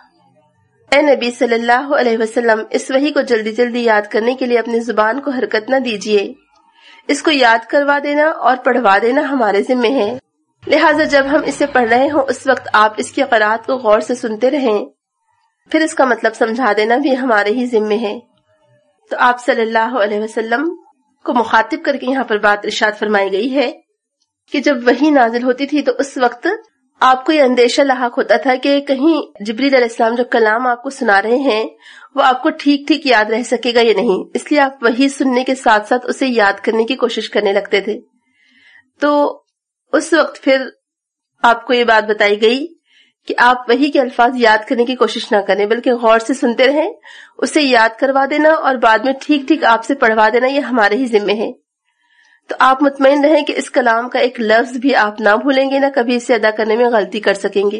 اے نبی صلی اللہ علیہ وسلم، اس وحی کو جلدی جلدی یاد کرنے کے لیے اپنی زبان کو حرکت نہ دیجیے، اس کو یاد کروا دینا اور پڑھوا دینا ہمارے ذمہ ہے، لہٰذا جب ہم اسے پڑھ رہے ہوں اس وقت آپ اس کی قرأت کو غور سے سنتے رہیں، پھر اس کا مطلب سمجھا دینا بھی ہمارے ہی ذمہ ہے۔ تو آپ صلی اللہ علیہ وسلم کو مخاطب کر کے یہاں پر بات ارشاد فرمائی گئی ہے کہ جب وحی نازل ہوتی تھی تو اس وقت آپ کو یہ اندیشہ لاحق ہوتا تھا کہ کہیں جبریل علیہ السلام جو کلام آپ کو سنا رہے ہیں وہ آپ کو ٹھیک ٹھیک یاد رہ سکے گا یا نہیں، اس لیے آپ وحی سننے کے ساتھ ساتھ اسے یاد کرنے کی کوشش کرنے لگتے تھے۔ تو اس وقت پھر آپ کو یہ بات بتائی گئی کہ آپ وحی کے الفاظ یاد کرنے کی کوشش نہ کریں بلکہ غور سے سنتے رہیں، اسے یاد کروا دینا اور بعد میں ٹھیک ٹھیک آپ سے پڑھوا دینا، یہ ہمارے ہی ذمہ ہے۔ تو آپ مطمئن رہیں کہ اس کلام کا ایک لفظ بھی آپ نہ بھولیں گے، نہ کبھی اسے ادا کرنے میں غلطی کر سکیں گے۔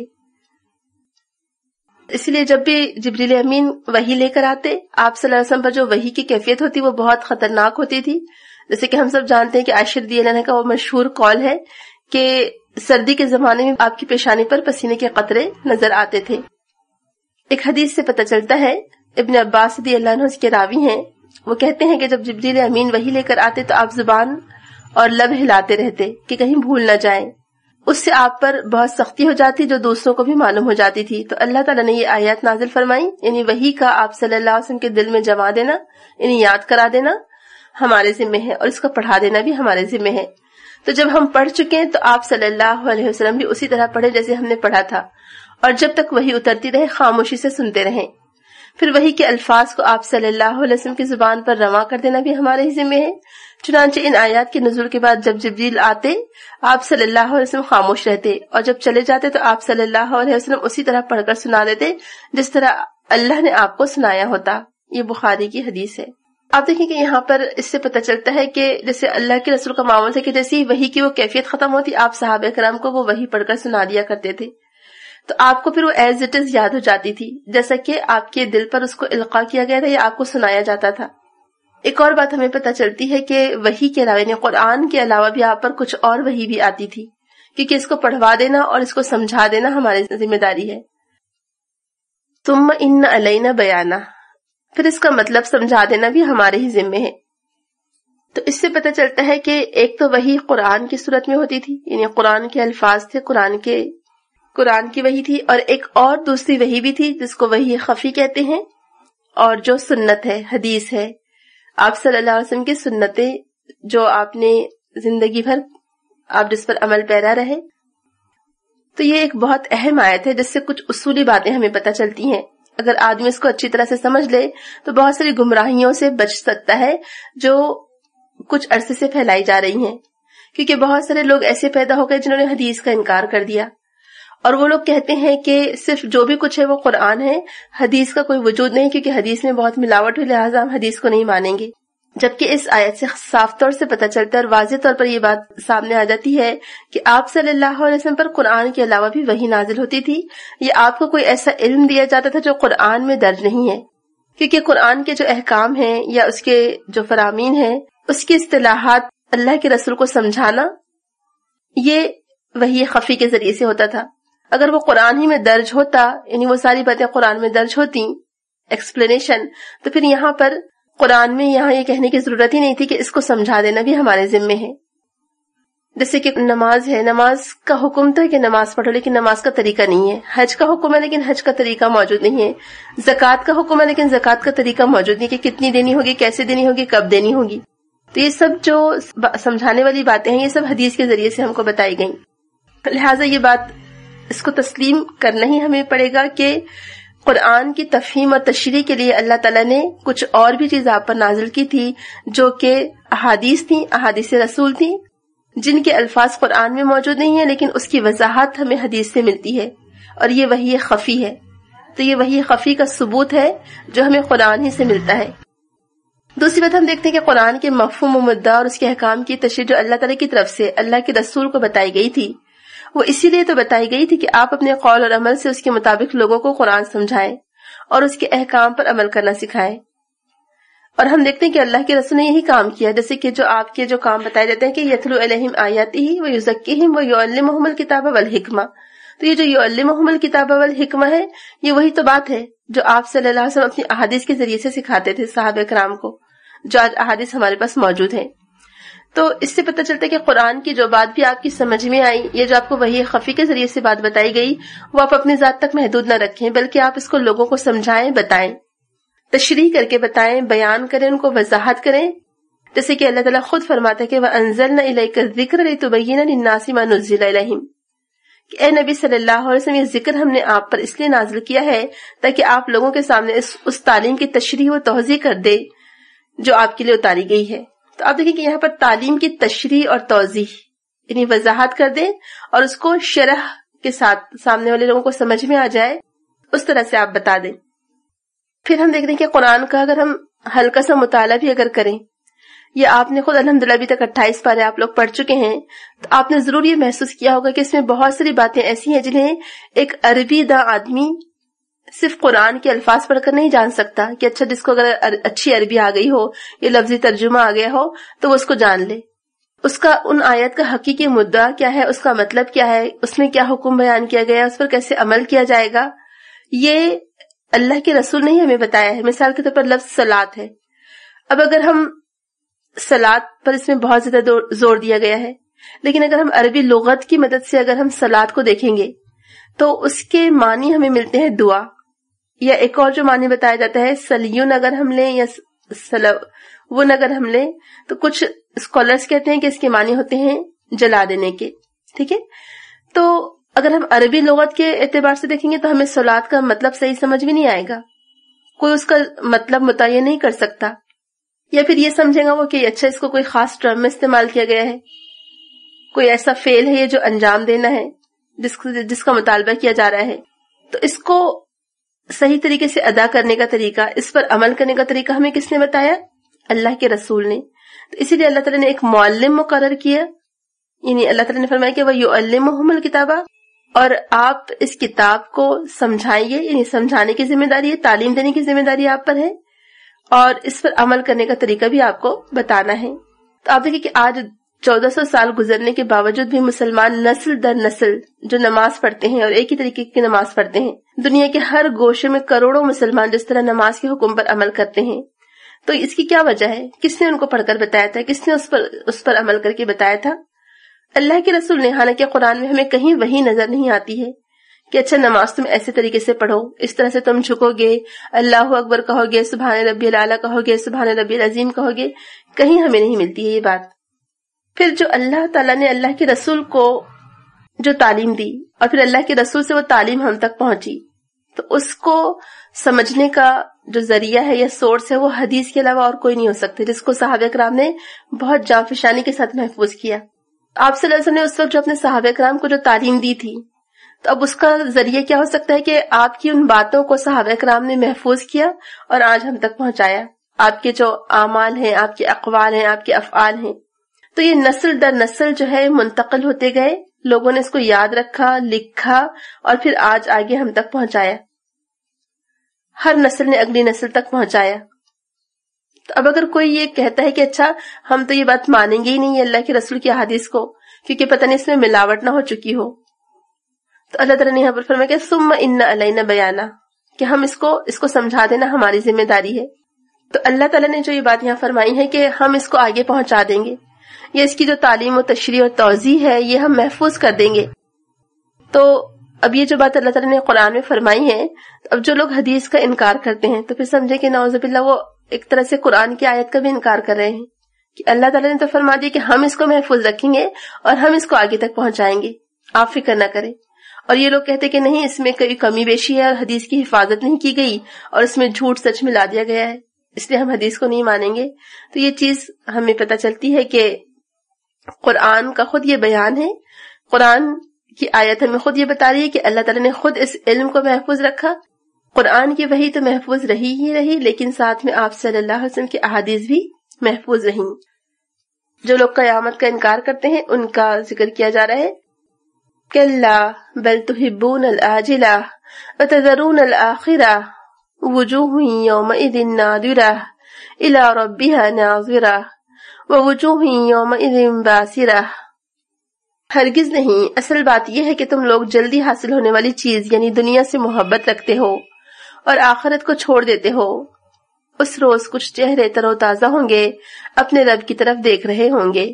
اس لیے جب بھی جبریل امین وحی لے کر آتے، آپ صلی اللہ علیہ وسلم پر جو وحی کی کیفیت ہوتی وہ بہت خطرناک ہوتی تھی، جیسے کہ ہم سب جانتے ہیں کہ عائشہ رضی اللہ عنہا کا وہ مشہور قول ہے کہ سردی کے زمانے میں آپ کی پیشانی پر پسینے کے قطرے نظر آتے تھے۔ ایک حدیث سے پتہ چلتا ہے، ابن عباس رضی اللہ عنہ اس کے راوی ہیں، وہ کہتے ہیں کہ جب جبریل امین وحی لے کر آتے تو آپ زبان اور لب ہلاتے رہتے کہ کہیں بھول نہ جائیں، اس سے آپ پر بہت سختی ہو جاتی جو دوسروں کو بھی معلوم ہو جاتی تھی۔ تو اللہ تعالیٰ نے یہ آیات نازل فرمائی، یعنی وحی کا آپ صلی اللہ علیہ وسلم کے دل میں جما دینا، یعنی یاد کرا دینا ہمارے ذمہ ہے، اور اس کو پڑھا دینا بھی ہمارے ذمہ ہے۔ تو جب ہم پڑھ چکے ہیں تو آپ صلی اللہ علیہ وسلم بھی اسی طرح پڑھے جیسے ہم نے پڑھا تھا، اور جب تک وحی اترتی رہے خاموشی سے سنتے رہیں۔ پھر وحی کے الفاظ کو آپ صلی اللہ علیہ وسلم کی زبان پر رواں کر دینا بھی ہمارے ہی ذمہ ہے۔ چنانچہ ان آیات کے نزول کے بعد جب جبریل آتے آپ صلی اللہ علیہ وسلم خاموش رہتے، اور جب چلے جاتے تو آپ صلی اللہ علیہ وسلم اسی طرح پڑھ کر سنا دیتے جس طرح اللہ نے آپ کو سنایا ہوتا۔ یہ بخاری کی حدیث ہے۔ آپ دیکھیں کہ یہاں پر اس سے پتہ چلتا ہے کہ جیسے اللہ کے رسول کا معمول تھا کہ جیسے وحی کی وہ کیفیت ختم ہوتی آپ صحابہ کرام کو وہ وحی پڑھ کر سنا دیا کرتے تھے، تو آپ کو پھر وہ ایز اٹ از یاد ہو جاتی تھی، جیسا کہ آپ کے دل پر اس کو القاء کیا گیا تھا یا آپ کو سنایا جاتا تھا۔ ایک اور بات ہمیں پتہ چلتی ہے کہ وحی کے علاوہ یعنی قرآن کے علاوہ بھی آپ پر کچھ اور وحی بھی آتی تھی، کیونکہ اس کو پڑھوا دینا اور اس کو سمجھا دینا ہماری ذمہ داری ہے۔ ثم ان علینا بیانہ، پھر اس کا مطلب سمجھا دینا بھی ہمارے ہی ذمہ ہے۔ تو اس سے پتہ چلتا ہے کہ ایک تو وحی قرآن کی صورت میں ہوتی تھی، یعنی قرآن کے الفاظ تھے، قرآن کی وحی تھی، اور ایک اور دوسری وحی بھی تھی جس کو وحی خفی کہتے ہیں، اور جو سنت ہے، حدیث ہے، آپ صلی اللہ علیہ وسلم کی سنتیں جو آپ نے زندگی بھر آپ جس پر عمل پیرا رہے۔ تو یہ ایک بہت اہم آیت ہے جس سے کچھ اصولی باتیں ہمیں پتہ چلتی ہیں۔ اگر آدمی اس کو اچھی طرح سے سمجھ لے تو بہت ساری گمراہیوں سے بچ سکتا ہے جو کچھ عرصے سے پھیلائی جا رہی ہیں، کیونکہ بہت سارے لوگ ایسے پیدا ہو گئے جنہوں نے حدیث کا انکار کر دیا، اور وہ لوگ کہتے ہیں کہ صرف جو بھی کچھ ہے وہ قرآن ہے، حدیث کا کوئی وجود نہیں، کیونکہ حدیث میں بہت ملاوٹ ہے لہٰذا ہم حدیث کو نہیں مانیں گے۔ جبکہ اس آیت سے صاف طور سے پتہ چلتا ہے اور واضح طور پر یہ بات سامنے آ جاتی ہے کہ آپ صلی اللہ علیہ وسلم پر قرآن کے علاوہ بھی وحی نازل ہوتی تھی، یا آپ کو کوئی ایسا علم دیا جاتا تھا جو قرآن میں درج نہیں ہے، کیونکہ قرآن کے جو احکام ہیں یا اس کے جو فرامین ہیں، اس کی اصطلاحات اللہ کے رسول کو سمجھانا یہ وحی خفی کے ذریعے سے ہوتا تھا۔ اگر وہ قرآن ہی میں درج ہوتا، یعنی وہ ساری باتیں قرآن میں درج ہوتی ایکسپلینیشن، تو پھر یہاں پر قرآن میں یہاں یہ کہنے کی ضرورت ہی نہیں تھی کہ اس کو سمجھا دینا بھی ہمارے ذمے ہے۔ جیسے کہ نماز ہے، نماز کا حکم تو ہے کہ نماز پڑھو، لیکن نماز کا طریقہ نہیں ہے۔ حج کا حکم ہے لیکن حج کا طریقہ موجود نہیں ہے۔ زکوٰۃ کا حکم ہے لیکن زکوٰۃ کا طریقہ موجود نہیں کہ کتنی دینی ہوگی، کیسے دینی ہوگی، کب دینی ہوگی۔ تو یہ سب جو سمجھانے والی باتیں ہیں یہ سب حدیث کے ذریعے سے ہم کو بتائی گئیں، لہٰذا یہ بات اس کو تسلیم کرنا ہی ہمیں پڑے گا کہ قرآن کی تفہیم اور تشریح کے لیے اللہ تعالیٰ نے کچھ اور بھی چیز آپ پر نازل کی تھی جو کہ احادیث تھیں، احادیث رسول تھیں، جن کے الفاظ قرآن میں موجود نہیں ہیں لیکن اس کی وضاحت ہمیں حدیث سے ملتی ہے، اور یہ وحی خفی ہے۔ تو یہ وحی خفی کا ثبوت ہے جو ہمیں قرآن ہی سے ملتا ہے۔ دوسری بات ہم دیکھتے ہیں کہ قرآن کے مفہوم و مدعا اور اس کے احکام کی تشریح جو اللہ تعالیٰ کی طرف سے اللہ کے رسول کو بتائی گئی تھی، وہ اسی لیے تو بتائی گئی تھی کہ آپ اپنے قول اور عمل سے اس کے مطابق لوگوں کو قرآن سمجھائیں اور اس کے احکام پر عمل کرنا سکھائیں۔ اور ہم دیکھتے ہیں کہ اللہ کے رسول نے یہی کام کیا، جیسے کہ جو آپ کے جو کام بتائے جاتے ہیں کہ یتلو علیہم آیاتہ ویزکیہم ویعلمہم الکتاب والحکمہ، تو یہ جو یعلمہم الکتاب والحکمہ ہے یہ وہی تو بات ہے جو آپ صلی اللہ علیہ وسلم اپنی احادیث کے ذریعے سے سکھاتے تھے صحابہ کرام کو، جو آج احادیث ہمارے پاس موجود ہیں۔ تو اس سے پتہ چلتا ہے کہ قرآن کی جو بات بھی آپ کی سمجھ میں آئی، یہ جو آپ کو وحی خفی کے ذریعے سے بات بتائی گئی، وہ آپ اپنی ذات تک محدود نہ رکھیں، بلکہ آپ اس کو لوگوں کو سمجھائیں، بتائیں، تشریح کر کے بتائیں، بیان کریں، ان کو وضاحت کریں، جیسے کہ اللہ تعالیٰ خود فرماتا ہے کہ وَأَنزَلْنَا إِلَيْكَ الذِّكْرَ لِتُبَيِّنَ لِلنَّاسِ مَا نُزِّلَ إِلَيْهِمْ، کہ اے نبی صلی اللہ علیہ وسلم یہ ذکر ہم نے آپ پر اس لیے نازل کیا ہے تاکہ آپ لوگوں کے سامنے اس تعلیم کی تشریح و توضیح کر دے جو آپ کے لیے اتاری گئی ہے۔ تو آپ دیکھیں کہ یہاں پر تعلیم کی تشریح اور توضیح یعنی وضاحت کر دیں اور اس کو شرح کے ساتھ سامنے والے لوگوں کو سمجھ میں آ جائے، اس طرح سے آپ بتا دیں۔ پھر ہم دیکھ رہے ہیں کہ قرآن کا اگر ہم ہلکا سا مطالعہ بھی اگر کریں، یا آپ نے خود الحمدللہ ابھی تک 28 پارے آپ لوگ پڑھ چکے ہیں، تو آپ نے ضرور یہ محسوس کیا ہوگا کہ اس میں بہت ساری باتیں ایسی ہیں جنہیں ایک عربی داں آدمی صرف قرآن کے الفاظ پڑھ کر نہیں جان سکتا کہ اچھا جس کو اگر اچھی عربی آ گئی ہو یا لفظی ترجمہ آ گیا ہو تو وہ اس کو جان لے، اس کا ان آیت کا حقیقی مدعا کیا ہے، اس کا مطلب کیا ہے، اس میں کیا حکم بیان کیا گیا ہے، اس پر کیسے عمل کیا جائے گا، یہ اللہ کے رسول نے ہی ہمیں بتایا ہے۔ مثال کے طور پر لفظ صلاۃ ہے، اب اگر ہم صلاۃ پر اس میں بہت زیادہ زور دیا گیا ہے، لیکن اگر ہم عربی لغت کی مدد سے اگر ہم صلاۃ کو دیکھیں گے تو اس کے معنی ہمیں ملتے ہیں دعا، یا ایک اور جو معنی بتایا جاتا ہے سلیون اگر ہم لیں یا سلون اگر ہم لیں، تو کچھ اسکالرز کہتے ہیں کہ اس کے معنی ہوتے ہیں جلا دینے کے، ٹھیک ہے۔ تو اگر ہم عربی لغت کے اعتبار سے دیکھیں گے تو ہمیں صلاۃ کا مطلب صحیح سمجھ میں نہیں آئے گا، کوئی اس کا مطلب متعین نہیں کر سکتا، یا پھر یہ سمجھے گا وہ کہ اچھا اس کو کوئی خاص ٹرم میں استعمال کیا گیا ہے، کوئی ایسا فعل ہے یہ جو انجام دینا ہے جس کا مطالبہ کیا جا رہا ہے، تو اس کو صحیح طریقے سے ادا کرنے کا طریقہ، اس پر عمل کرنے کا طریقہ ہمیں کس نے بتایا؟ اللہ کے رسول نے۔ تو اسی لیے اللہ تعالیٰ نے ایک معلم مقرر کیا، یعنی اللہ تعالیٰ نے فرمایا کہ وَيُعَلِّمُهُمُ الْكِتَابَ، اور آپ اس کتاب کو سمجھائیں گے، یعنی سمجھانے کی ذمہ داری ہے، تعلیم دینے کی ذمہ داری آپ پر ہے، اور اس پر عمل کرنے کا طریقہ بھی آپ کو بتانا ہے۔ تو آپ دیکھیں کہ آج 1400 سال گزرنے کے باوجود بھی مسلمان نسل در نسل جو نماز پڑھتے ہیں اور ایک ہی طریقے کی نماز پڑھتے ہیں، دنیا کے ہر گوشے میں کروڑوں مسلمان جس طرح نماز کے حکم پر عمل کرتے ہیں، تو اس کی کیا وجہ ہے؟ کس نے ان کو پڑھ کر بتایا تھا؟ کس نے اس پر عمل کر کے بتایا تھا؟ اللہ کے رسول نے۔ حالانکہ قرآن میں ہمیں کہیں وہی نظر نہیں آتی ہے کہ اچھا نماز تم ایسے طریقے سے پڑھو، اس طرح سے تم جھکو گے، اللہ اکبر کہو گے، سبحان ربی الاعلیٰ کہو گے، سبحان ربی العظیم کہو گے، کہیں ہمیں نہیں ملتی ہے یہ بات۔ پھر جو اللہ تعالیٰ نے اللہ کے رسول کو جو تعلیم دی اور پھر اللہ کے رسول سے وہ تعلیم ہم تک پہنچی، تو اس کو سمجھنے کا جو ذریعہ ہے یا سورس ہے وہ حدیث کے علاوہ اور کوئی نہیں ہو سکتا، جس کو صحابہ کرام نے بہت جانفشانی کے ساتھ محفوظ کیا۔ آپ صلی اللہ علیہ وسلم نے اس وقت جو اپنے صحابہ کرام کو جو تعلیم دی تھی، تو اب اس کا ذریعہ کیا ہو سکتا ہے کہ آپ کی ان باتوں کو صحابہ کرام نے محفوظ کیا اور آج ہم تک پہنچایا، آپ کے جو اعمال ہیں، آپ کے اقوال ہیں، آپ کے افعال ہیں. تو یہ نسل در نسل جو ہے منتقل ہوتے گئے، لوگوں نے اس کو یاد رکھا، لکھا اور پھر آج آگے ہم تک پہنچایا. ہر نسل نے اگلی نسل تک پہنچایا. تو اب اگر کوئی یہ کہتا ہے کہ اچھا ہم تو یہ بات مانیں گے ہی نہیں اللہ کے رسول کی احادیث کو کیونکہ پتہ نہیں اس میں ملاوٹ نہ ہو چکی ہو، تو اللہ تعالیٰ نے یہاں پر فرمایا کہ ثم ان علینا بیانا، کہ ہم اس کو سمجھا دینا ہماری ذمہ داری ہے. تو اللہ تعالیٰ نے جو یہ بات یہاں فرمائی ہے کہ ہم اس کو آگے پہنچا دیں گے، یہ اس کی جو تعلیم و تشریح اور توضیح ہے یہ ہم محفوظ کر دیں گے. تو اب یہ جو بات اللہ تعالیٰ نے قرآن میں فرمائی ہے، اب جو لوگ حدیث کا انکار کرتے ہیں تو پھر سمجھے کہ نعوذ باللہ وہ ایک طرح سے قرآن کی آیت کا بھی انکار کر رہے ہیں کہ اللہ تعالیٰ نے تو فرما دیا کہ ہم اس کو محفوظ رکھیں گے اور ہم اس کو آگے تک پہنچائیں گے، آپ فکر نہ کریں. اور یہ لوگ کہتے کہ نہیں اس میں کوئی کمی بیشی ہے اور حدیث کی حفاظت نہیں کی گئی اور اس میں جھوٹ سچ ملا دیا گیا ہے اس لیے ہم حدیث کو نہیں مانیں گے. تو یہ چیز ہمیں پتہ چلتی ہے کہ قرآن کا خود یہ بیان ہے، قرآن کی آیت ہمیں خود یہ بتا رہی ہے کہ اللہ تعالیٰ نے خود اس علم کو محفوظ رکھا. قرآن کی وحی تو محفوظ رہی لیکن ساتھ میں آپ صلی اللہ علیہ وسلم کی احادیث بھی محفوظ رہیں. جو لوگ قیامت کا انکار کرتے ہیں ان کا ذکر کیا جا رہا ہے. کلا بل تحبون العاجلہ وتذرون الآخرہ وجوہ یومئذ ناظرہ الی ربها ناظرہ ووجوہ یومئذ باسرہ. ہرگز نہیں، اصل بات یہ ہے کہ تم لوگ جلدی حاصل ہونے والی چیز یعنی دنیا سے محبت رکھتے ہو اور آخرت کو چھوڑ دیتے ہو. اس روز کچھ چہرے تر و تازہ ہوں گے، اپنے رب کی طرف دیکھ رہے ہوں گے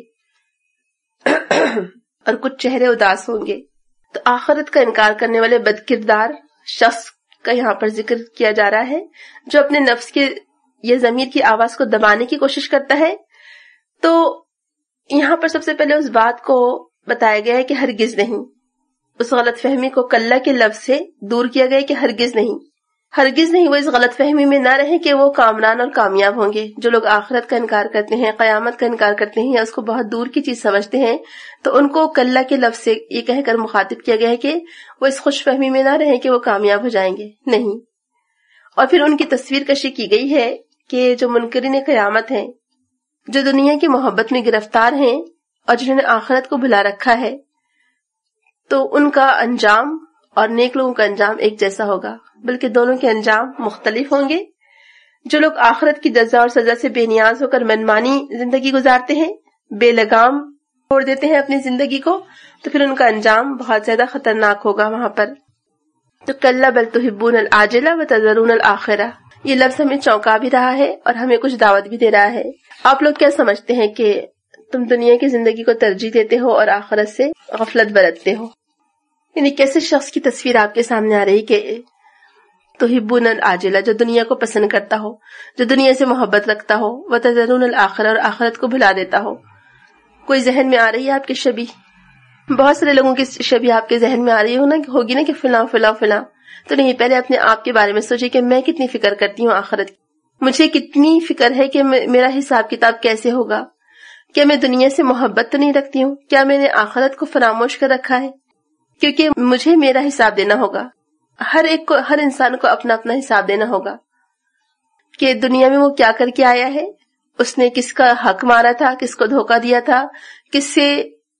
اور کچھ چہرے اداس ہوں گے. تو آخرت کا انکار کرنے والے بد کردار شخص کا یہاں پر ذکر کیا جا رہا ہے جو اپنے نفس کے یہ ضمیر کی آواز کو دبانے کی کوشش کرتا ہے. تو یہاں پر سب سے پہلے اس بات کو بتایا گیا ہے کہ ہرگز نہیں، اس غلط فہمی کو کلا کے لفظ سے دور کیا گیا کہ ہرگز نہیں وہ اس غلط فہمی میں نہ رہیں کہ وہ کامران اور کامیاب ہوں گے. جو لوگ آخرت کا انکار کرتے ہیں، قیامت کا انکار کرتے ہیں یا اس کو بہت دور کی چیز سمجھتے ہیں تو ان کو کلا کے لفظ سے یہ کہہ کر مخاطب کیا گیا ہے کہ وہ اس خوش فہمی میں نہ رہیں کہ وہ کامیاب ہو جائیں گے، نہیں. اور پھر ان کی تصویر کشی کی گئی ہے کہ جو منکرین قیامت ہیں، جو دنیا کی محبت میں گرفتار ہیں اور جنہوں نے آخرت کو بھلا رکھا ہے، تو ان کا انجام اور نیک لوگوں کا انجام ایک جیسا ہوگا، بلکہ دونوں کے انجام مختلف ہوں گے. جو لوگ آخرت کی جزا اور سزا سے بے نیاز ہو کر منمانی زندگی گزارتے ہیں، بے لگام چھوڑ دیتے ہیں اپنی زندگی کو، تو پھر ان کا انجام بہت زیادہ خطرناک ہوگا وہاں پر. تو کلا بل تحبون العاجلہ وتذرون الآخرہ، یہ لفظ ہمیں چونکا بھی رہا ہے اور ہمیں کچھ دعوت بھی دے رہا ہے. آپ لوگ کیا سمجھتے ہیں کہ تم دنیا کی زندگی کو ترجیح دیتے ہو اور آخرت سے غفلت برتتے ہو؟ یعنی کیسے شخص کی تصویر آپ کے سامنے آ رہی کہ تحبون العاجلہ، جو دنیا کو پسند کرتا ہو، جو دنیا سے محبت رکھتا ہو، وتذرون الآخرہ، اور آخرت کو بھلا دیتا ہو. کوئی ذہن میں آ رہی ہے آپ کے شبیہ؟ بہت سارے لوگوں کی شبیہ آپ کے ذہن میں آ رہی ہوگی نا کہ فلاں فلاں فلاں. تو نہیں، پہلے اپنے آپ کے بارے میں سوچیں کہ میں کتنی فکر کرتی ہوں آخرت کی، مجھے کتنی فکر ہے کہ میرا حساب کتاب کیسے ہوگا. کیا میں دنیا سے محبت تو نہیں رکھتی ہوں؟ کیا میں نے آخرت کو فراموش کر رکھا ہے؟ کیونکہ مجھے میرا حساب دینا ہوگا. ہر انسان کو اپنا اپنا حساب دینا ہوگا کہ دنیا میں وہ کیا کر کے آیا ہے، اس نے کس کا حق مارا تھا، کس کو دھوکہ دیا تھا، کس سے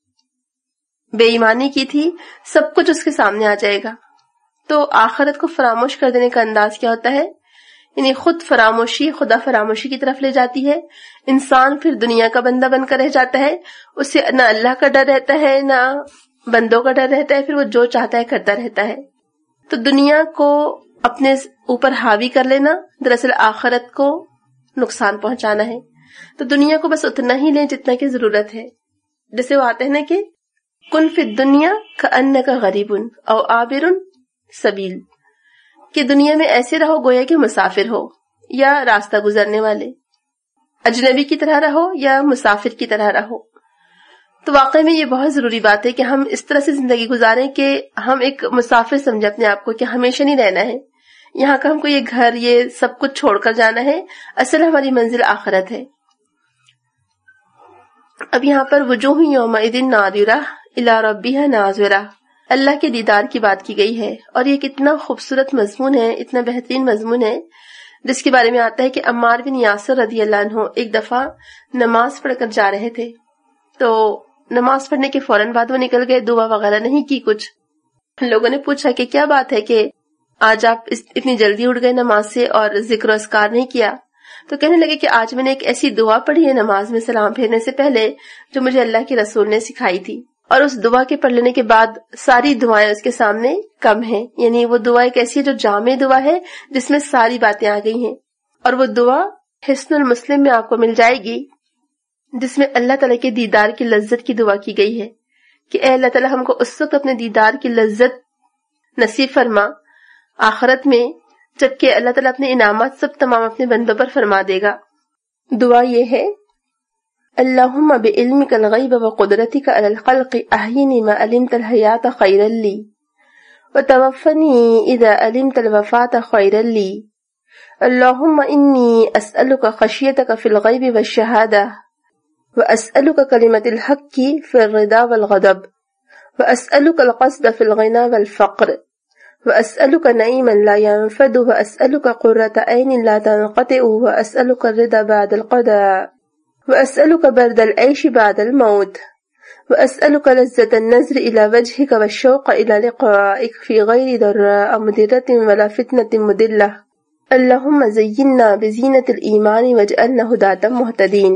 بے ایمانی کی تھی، سب کچھ اس کے سامنے آ جائے گا. تو آخرت کو فراموش کر دینے کا انداز کیا ہوتا ہے؟ یعنی خدا فراموشی کی طرف لے جاتی ہے. انسان پھر دنیا کا بندہ بن کر رہ جاتا ہے، اسے نہ اللہ کا ڈر رہتا ہے نہ بندوں کا ڈر رہتا ہے، پھر وہ جو چاہتا ہے کرتا رہتا ہے. تو دنیا کو اپنے اوپر حاوی کر لینا دراصل آخرت کو نقصان پہنچانا ہے. تو دنیا کو بس اتنا ہی لیں جتنا کی ضرورت ہے. جیسے وہ آتے ہیں نا کہ کن فی الدنیا کأنک غریب او عابر سبیل، کہ دنیا میں ایسے رہو گویا کہ مسافر ہو یا راستہ گزرنے والے، اجنبی کی طرح رہو یا مسافر کی طرح رہو. تو واقعی میں یہ بہت ضروری بات ہے کہ ہم اس طرح سے زندگی گزاریں کہ ہم ایک مسافر سمجھیں اپنے آپ کو کہ ہمیشہ نہیں رہنا ہے یہاں کا، ہم کو یہ گھر یہ سب کچھ چھوڑ کر جانا ہے. اصل ہماری منزل آخرت ہے. اب یہاں پر وجوہ یومئذ ناظرہ الی ربها ناظرہ، اللہ کے دیدار کی بات کی گئی ہے. اور یہ کتنا خوبصورت مضمون ہے، اتنا بہترین مضمون ہے جس کے بارے میں آتا ہے کہ عمار بن یاسر رضی اللہ عنہ ایک دفعہ نماز پڑھ کر جا رہے تھے، تو نماز پڑھنے کے فوراً بعد وہ نکل گئے، دعا وغیرہ نہیں کی کچھ۔ لوگوں نے پوچھا کہ کیا بات ہے کہ آج آپ اتنی جلدی اٹھ گئے نماز سے اور ذکر و اذکار نہیں کیا؟ تو کہنے لگے کہ آج میں نے ایک ایسی دعا پڑھی ہے نماز میں سلام پھیرنے سے پہلے جو مجھے اللہ کے رسول نے سکھائی تھی، اور اس دعا کے پڑھ لینے کے بعد ساری دعائیں اس کے سامنے کم ہیں، یعنی وہ دعا ایک ایسی ہے جو جامع دعا ہے جس میں ساری باتیں آ گئی ہیں، اور وہ دعا حسن المسلم میں آپ کو مل جائے گی جس میں اللہ تعالیٰ کے دیدار کی لذت کی دعا کی گئی ہے کہ اے اللہ تعالیٰ ہم کو اس وقت اپنے دیدار کی لذت نصیب فرما آخرت میں، جبکہ اللہ تعالیٰ اپنے انعامات سب تمام اپنے بندوں پر فرما دے گا۔ دعا یہ ہے، اللہم بعلمک الغیب وقدرتک علی الخلق احینی ما علمت الحیات خیرا لی وتوفنی اذا علمت الوفاة خیرا لی، اللہم انی اسألک خشیتک فی الغیب والشہادہ واسألک کلمۃ الحق فی الرضا والغضب واسألک القصد فی الغنى والفقر واسألک نعیما لا ينفد واسألک قرۃ عین لا تنقطع واسألک الرضا بعد القضاء واسألک برد العیش بعد الموت واسألک لذة النظر الى وجهک والشوق الى لقائک فی غیر ضراء مضرۃ ولا فتنۃ مضلہ، اللہم زینا بزینۃ الایمان واجعلنا ھداۃ مہتدین۔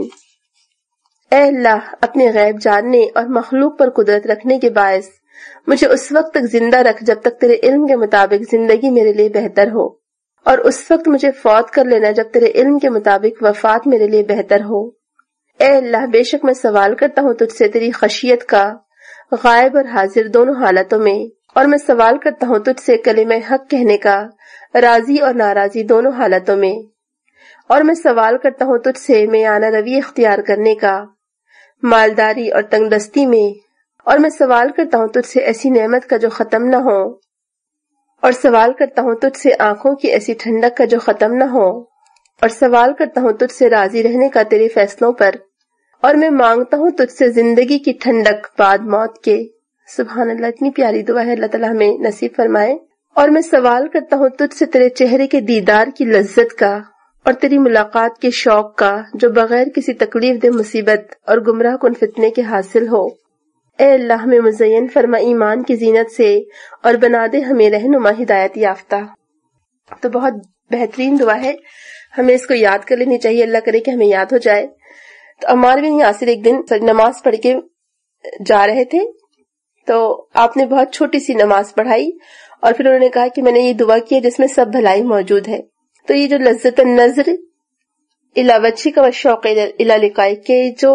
اے اللہ اپنے غیب جاننے اور مخلوق پر قدرت رکھنے کے باعث مجھے اس وقت تک زندہ رکھ جب تک تیرے علم کے مطابق زندگی میرے لیے بہتر ہو، اور اس وقت مجھے فوت کر لینا جب تیرے علم کے مطابق وفات میرے لیے بہتر ہو۔ اے اللہ بے شک میں سوال کرتا ہوں تجھ سے تیری خشیت کا غائب اور حاضر دونوں حالتوں میں، اور میں سوال کرتا ہوں تجھ سے کلمہ حق کہنے کا راضی اور ناراضی دونوں حالتوں میں، اور میں سوال کرتا ہوں تجھ سے میانہ روی اختیار کرنے کا مالداری اور تنگ دستی میں، اور میں سوال کرتا ہوں تجھ سے ایسی نعمت کا جو ختم نہ ہو، اور سوال کرتا ہوں تجھ سے آنکھوں کی ایسی ٹھنڈک کا جو ختم نہ ہو، اور سوال کرتا ہوں تجھ سے راضی رہنے کا تیرے فیصلوں پر، اور میں مانگتا ہوں تجھ سے زندگی کی ٹھنڈک بعد موت کے۔ سبحان اللہ، اتنی پیاری دعا ہے، اللہ تعالیٰ ہمیں نصیب فرمائے۔ اور میں سوال کرتا ہوں تجھ سے تیرے چہرے کے دیدار کی لذت کا اور تیری ملاقات کے شوق کا جو بغیر کسی تکلیف دہ مصیبت اور گمراہ کن فتنے کے حاصل ہو۔ اے اللہ ہمیں مزین فرما ایمان کی زینت سے اور بنا دے ہمیں رہنما ہدایت یافتہ۔ تو بہت بہترین دعا ہے، ہمیں اس کو یاد کر لینی چاہیے، اللہ کرے کہ ہمیں یاد ہو جائے۔ تو عمار بن یاسر ایک دن نماز پڑھ کے جا رہے تھے، تو آپ نے بہت چھوٹی سی نماز پڑھائی اور پھر انہوں نے کہا کہ میں نے یہ دعا کی ہے جس میں سب بھلائی موجود ہے۔ تو یہ جو لذت النظر الی وجهک والشوق الی لقائک کے جو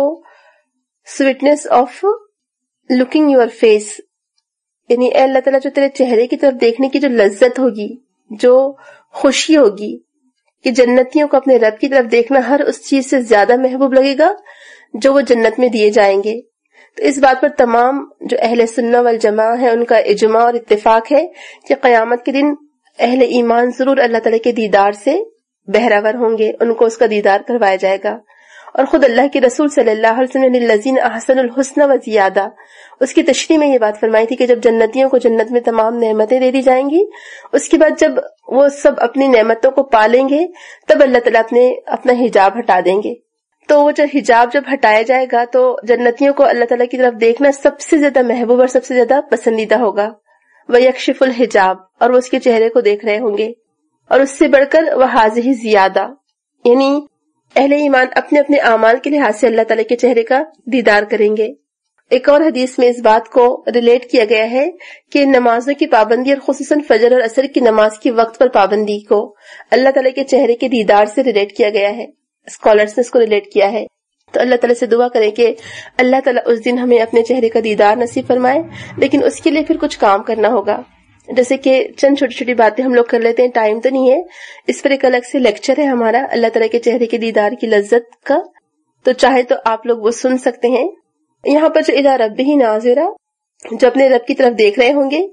sweetness of looking your face, یعنی اے اللہ تعالیٰ جو تیرے چہرے کی طرف دیکھنے کی جو لذت ہوگی، جو خوشی ہوگی کہ جنتیوں کو اپنے رب کی طرف دیکھنا ہر اس چیز سے زیادہ محبوب لگے گا جو وہ جنت میں دیے جائیں گے۔ تو اس بات پر تمام جو اہل سنہ والجماع ہے ان کا اجماع اور اتفاق ہے کہ قیامت کے دن اہل ایمان ضرور اللہ تعالیٰ کے دیدار سے بہراور ہوں گے، ان کو اس کا دیدار کروایا جائے گا۔ اور خود اللہ کے رسول صلی اللہ علیہ وسلم نے للذین احسنوا الحسنى وزیادہ، اس کی تشریح میں یہ بات فرمائی تھی کہ جب جنتیوں کو جنت میں تمام نعمتیں دے دی جائیں گی، اس کے بعد جب وہ سب اپنی نعمتوں کو پالیں گے تب اللہ تعالیٰ اپنا حجاب ہٹا دیں گے۔ تو وہ حجاب جب ہٹایا جائے گا تو جنتیوں کو اللہ تعالیٰ کی طرف دیکھنا سب سے زیادہ محبوب اور سب سے زیادہ پسندیدہ ہوگا۔ وَيَكْشِفُ الْحِجَاب، اور وہ اس کے چہرے کو دیکھ رہے ہوں گے، اور اس سے بڑھ کر وَهَذِهِ زیادہ، یعنی اہل ایمان اپنے اپنے اعمال کے لحاظ سے اللہ تعالیٰ کے چہرے کا دیدار کریں گے۔ ایک اور حدیث میں اس بات کو ریلیٹ کیا گیا ہے کہ نمازوں کی پابندی اور خصوصاً فجر اور عصر کی نماز کی وقت پر پابندی کو اللہ تعالیٰ کے چہرے کے دیدار سے ریلیٹ کیا گیا ہے، اسکالرز نے اس کو ریلیٹ کیا ہے۔ تو اللہ تعالیٰ سے دعا کریں کہ اللہ تعالیٰ اس دن ہمیں اپنے چہرے کا دیدار نصیب فرمائے، لیکن اس کے لیے پھر کچھ کام کرنا ہوگا، جیسے کہ چند چھوٹی چھوٹی باتیں ہم لوگ کر لیتے ہیں، ٹائم تو نہیں ہے، اس پر ایک الگ سے لیکچر ہے ہمارا اللہ تعالیٰ کے چہرے کے دیدار کی لذت کا، تو چاہے تو آپ لوگ وہ سن سکتے ہیں۔ یہاں پر جو الی ربہ ناظرہ، جو اپنے رب کی طرف دیکھ رہے ہوں گے،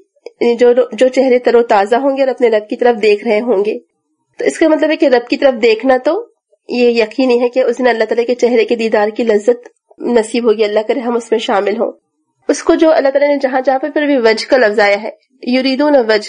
جو چہرے تر و تازہ ہوں گے اور اپنے رب کی طرف دیکھ رہے ہوں گے، تو اس کا مطلب ہے کہ رب کی طرف دیکھنا تو یہ یقینی ہے کہ اس دن اللہ تعالیٰ کے چہرے کے دیدار کی لذت نصیب ہوگی، اللہ کرے ہم اس میں شامل ہوں۔ اس کو جو اللہ تعالیٰ نے جہاں جہاں پر بھی وجہ کا لفظ آیا ہے، یریدون وجہ،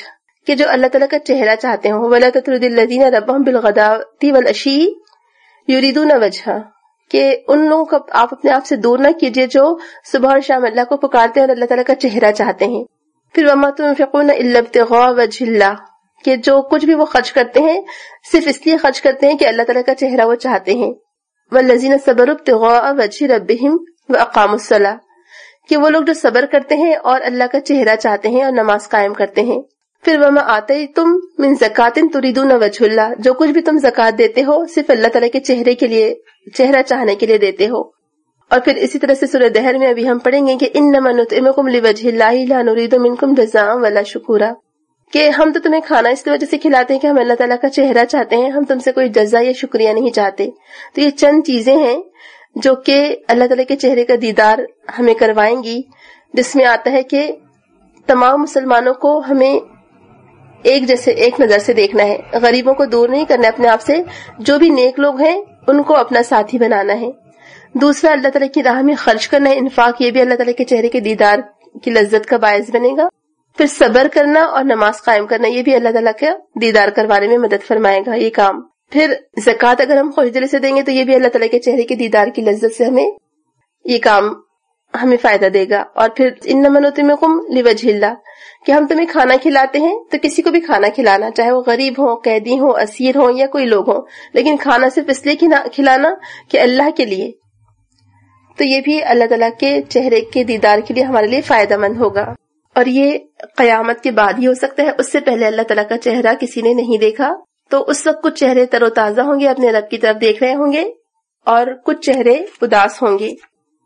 کہ جو اللہ تعالیٰ کا چہرہ چاہتے ہوں. وَلَا تَطْرُدِ الَّذِينَ رَبَّهُمْ بِالْغَدَاةِ وَالْعَشِيِّ يُرِيدُونَ وَجْهَهُ، کہ ان لوگوں کو آپ اپنے آپ سے دور نہ کیجیے جو صبح اور شام اللہ کو پکارتے ہیں اور اللہ تعالیٰ کا چہرہ چاہتے ہیں. پھر وَمَا تُنْفِقُونَ إِلَّا ابْتِغَاءَ وَجْهِ اللَّهِ، کہ جو کچھ بھی وہ خرچ کرتے ہیں صرف اس لیے خرچ کرتے ہیں کہ اللہ تعالیٰ کا چہرہ وہ چاہتے ہیں. وَالَّذِينَ صَبَرُوا ابْتِغَاءَ وَجْهِ رَبِّهِمْ وَأَقَامُوا الصَّلَاةَ، کہ وہ لوگ جو صبر کرتے ہیں اور اللہ کا چہرہ چاہتے ہیں اور نماز قائم کرتے ہیں. پھر وَمَا آتَيْتُم مِّن زَكَاةٍ تُرِيدُونَ وَجْهَ اللَّهِ، جو کچھ بھی تم زکوٰۃ دیتے ہو صرف اللہ تعالیٰ کے چہرے کے لیے، چہرہ چاہنے کے لیے دیتے ہو. اور پھر اسی طرح سے سورہ دہر میں ابھی ہم پڑھیں گے کہ انما نطعمکم لوجه اللہ لا نريد منکم جزاء ولا شکورا، کہ ہم تو تمہیں کھانا اس وجہ سے کھلاتے ہیں کہ ہم اللہ تعالیٰ کا چہرہ چاہتے ہیں، ہم تم سے کوئی جزا یا شکریہ نہیں چاہتے. تو یہ چند چیزیں ہیں جو کہ اللہ تعالیٰ کے چہرے کا دیدار ہمیں کروائیں گی، جس میں آتا ہے کہ تمام مسلمانوں کو ہمیں ایک جیسے ایک نظر سے دیکھنا ہے، غریبوں کو دور نہیں کرنا ہے اپنے آپ سے، جو بھی نیک لوگ ہیں ان کو اپنا ساتھی بنانا ہے. دوسرا، اللہ تعالیٰ کی راہ میں خرچ کرنا ہے، انفاق، یہ بھی اللہ تعالیٰ کے چہرے کے دیدار کی لذت کا باعث بنے گا. پھر صبر کرنا اور نماز قائم کرنا، یہ بھی اللہ تعالیٰ کا دیدار کروانے میں مدد فرمائے گا یہ کام. پھر زکوٰۃ اگر ہم خوش دلی سے دیں گے تو یہ بھی اللہ تعالیٰ کے چہرے کے دیدار کی لذت سے یہ کام ہمیں فائدہ دے گا. اور پھر انما نطعمکم لوجه اللہ، کہ ہم تمہیں کھانا کھلاتے ہیں تو کسی کو بھی کھانا کھلانا، چاہے وہ غریب ہوں، قیدی ہوں، اسیر ہوں یا کوئی لوگ ہوں، لیکن کھانا صرف اس لیے کھلانا کہ اللہ کے لیے. تو یہ بھی اللہ تعالیٰ کے چہرے کے دیدار کے لیے ہمارے لیے فائدہ مند ہوگا. اور یہ قیامت کے بعد ہی ہو سکتا ہے، اس سے پہلے اللہ تعالیٰ کا چہرہ کسی نے نہیں دیکھا. تو اس وقت کچھ چہرے تر و تازہ ہوں گے، اپنے رب کی طرف دیکھ رہے ہوں گے، اور کچھ چہرے اداس ہوں گے.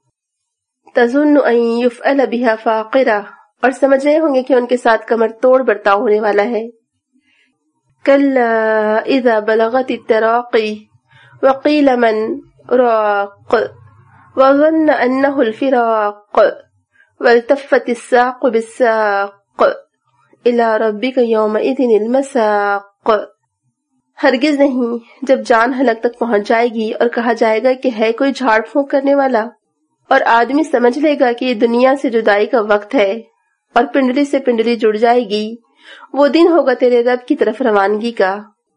تظن ان يفعل بها فاقرہ، اور سمجھ رہے ہوں گے کہ ان کے ساتھ کمر توڑ برتاؤ ہونے والا ہے. کلا اذا بلغت التراقی وقیل من راق وظن انه الفراق والتفت الساق بالساق الى ربك يومئذ المساق. ہرگز نہیں، جب جان حلق تک پہنچ جائے گی اور کہا جائے گا کہ ہے کوئی جھاڑ پھونک کرنے والا، اور آدمی سمجھ لے گا کہ یہ دنیا سے جدائی کا وقت ہے اور پنڈلی سے پنڈلی جڑ جائے گی، وہ دن ہوگا تیرے رب کی طرف روانگی کا.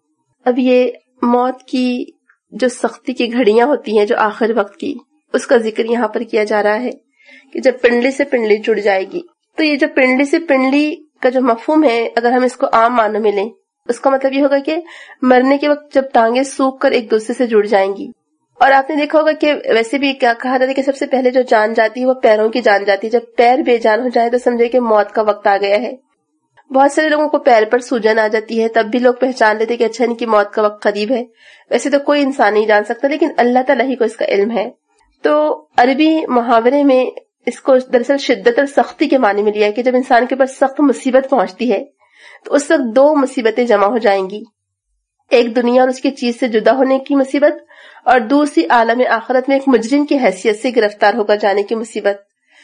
اب یہ موت کی جو سختی کی گھڑیاں ہوتی ہیں جو آخر وقت کی، اس کا ذکر یہاں پر کیا جا رہا ہے کہ جب پنڈلی سے پنڈلی جڑ جائے گی. تو یہ جو پنڈلی سے پنڈلی کا جو مفہوم ہے، اگر ہم اس کو عام معنوں میں لیں، اس کا مطلب یہ ہوگا کہ مرنے کے وقت جب ٹانگیں سوکھ کر ایک دوسرے سے جڑ جائیں گی. اور آپ نے دیکھا ہوگا کہ ویسے بھی کیا کہا جاتا ہے کہ سب سے پہلے جو جان جاتی ہے وہ پیروں کی جان جاتی ہے. جب پیر بے جان ہو جائے تو سمجھے کہ موت کا وقت آ گیا ہے. بہت سارے لوگوں کو پیر پر سوجن آ جاتی ہے، تب بھی لوگ پہچان لیتے کہ اچھا ان کی موت کا وقت قریب ہے. ویسے تو کوئی انسان نہیں جان سکتا، لیکن اللہ تعالیٰ ہی کو اس کا علم ہے. تو عربی محاورے میں اس کو دراصل شدت اور سختی کے معنی میں لیا ہے کہ جب انسان کے پاس سخت مصیبت پہنچتی ہے تو اس وقت دو مصیبتیں جمع ہو جائیں گی، ایک دنیا اور اس کی چیز سے جدا ہونے کی مصیبت، اور دوسری عالم آخرت میں ایک مجرم کی حیثیت سے گرفتار ہو کر جانے کی مصیبت.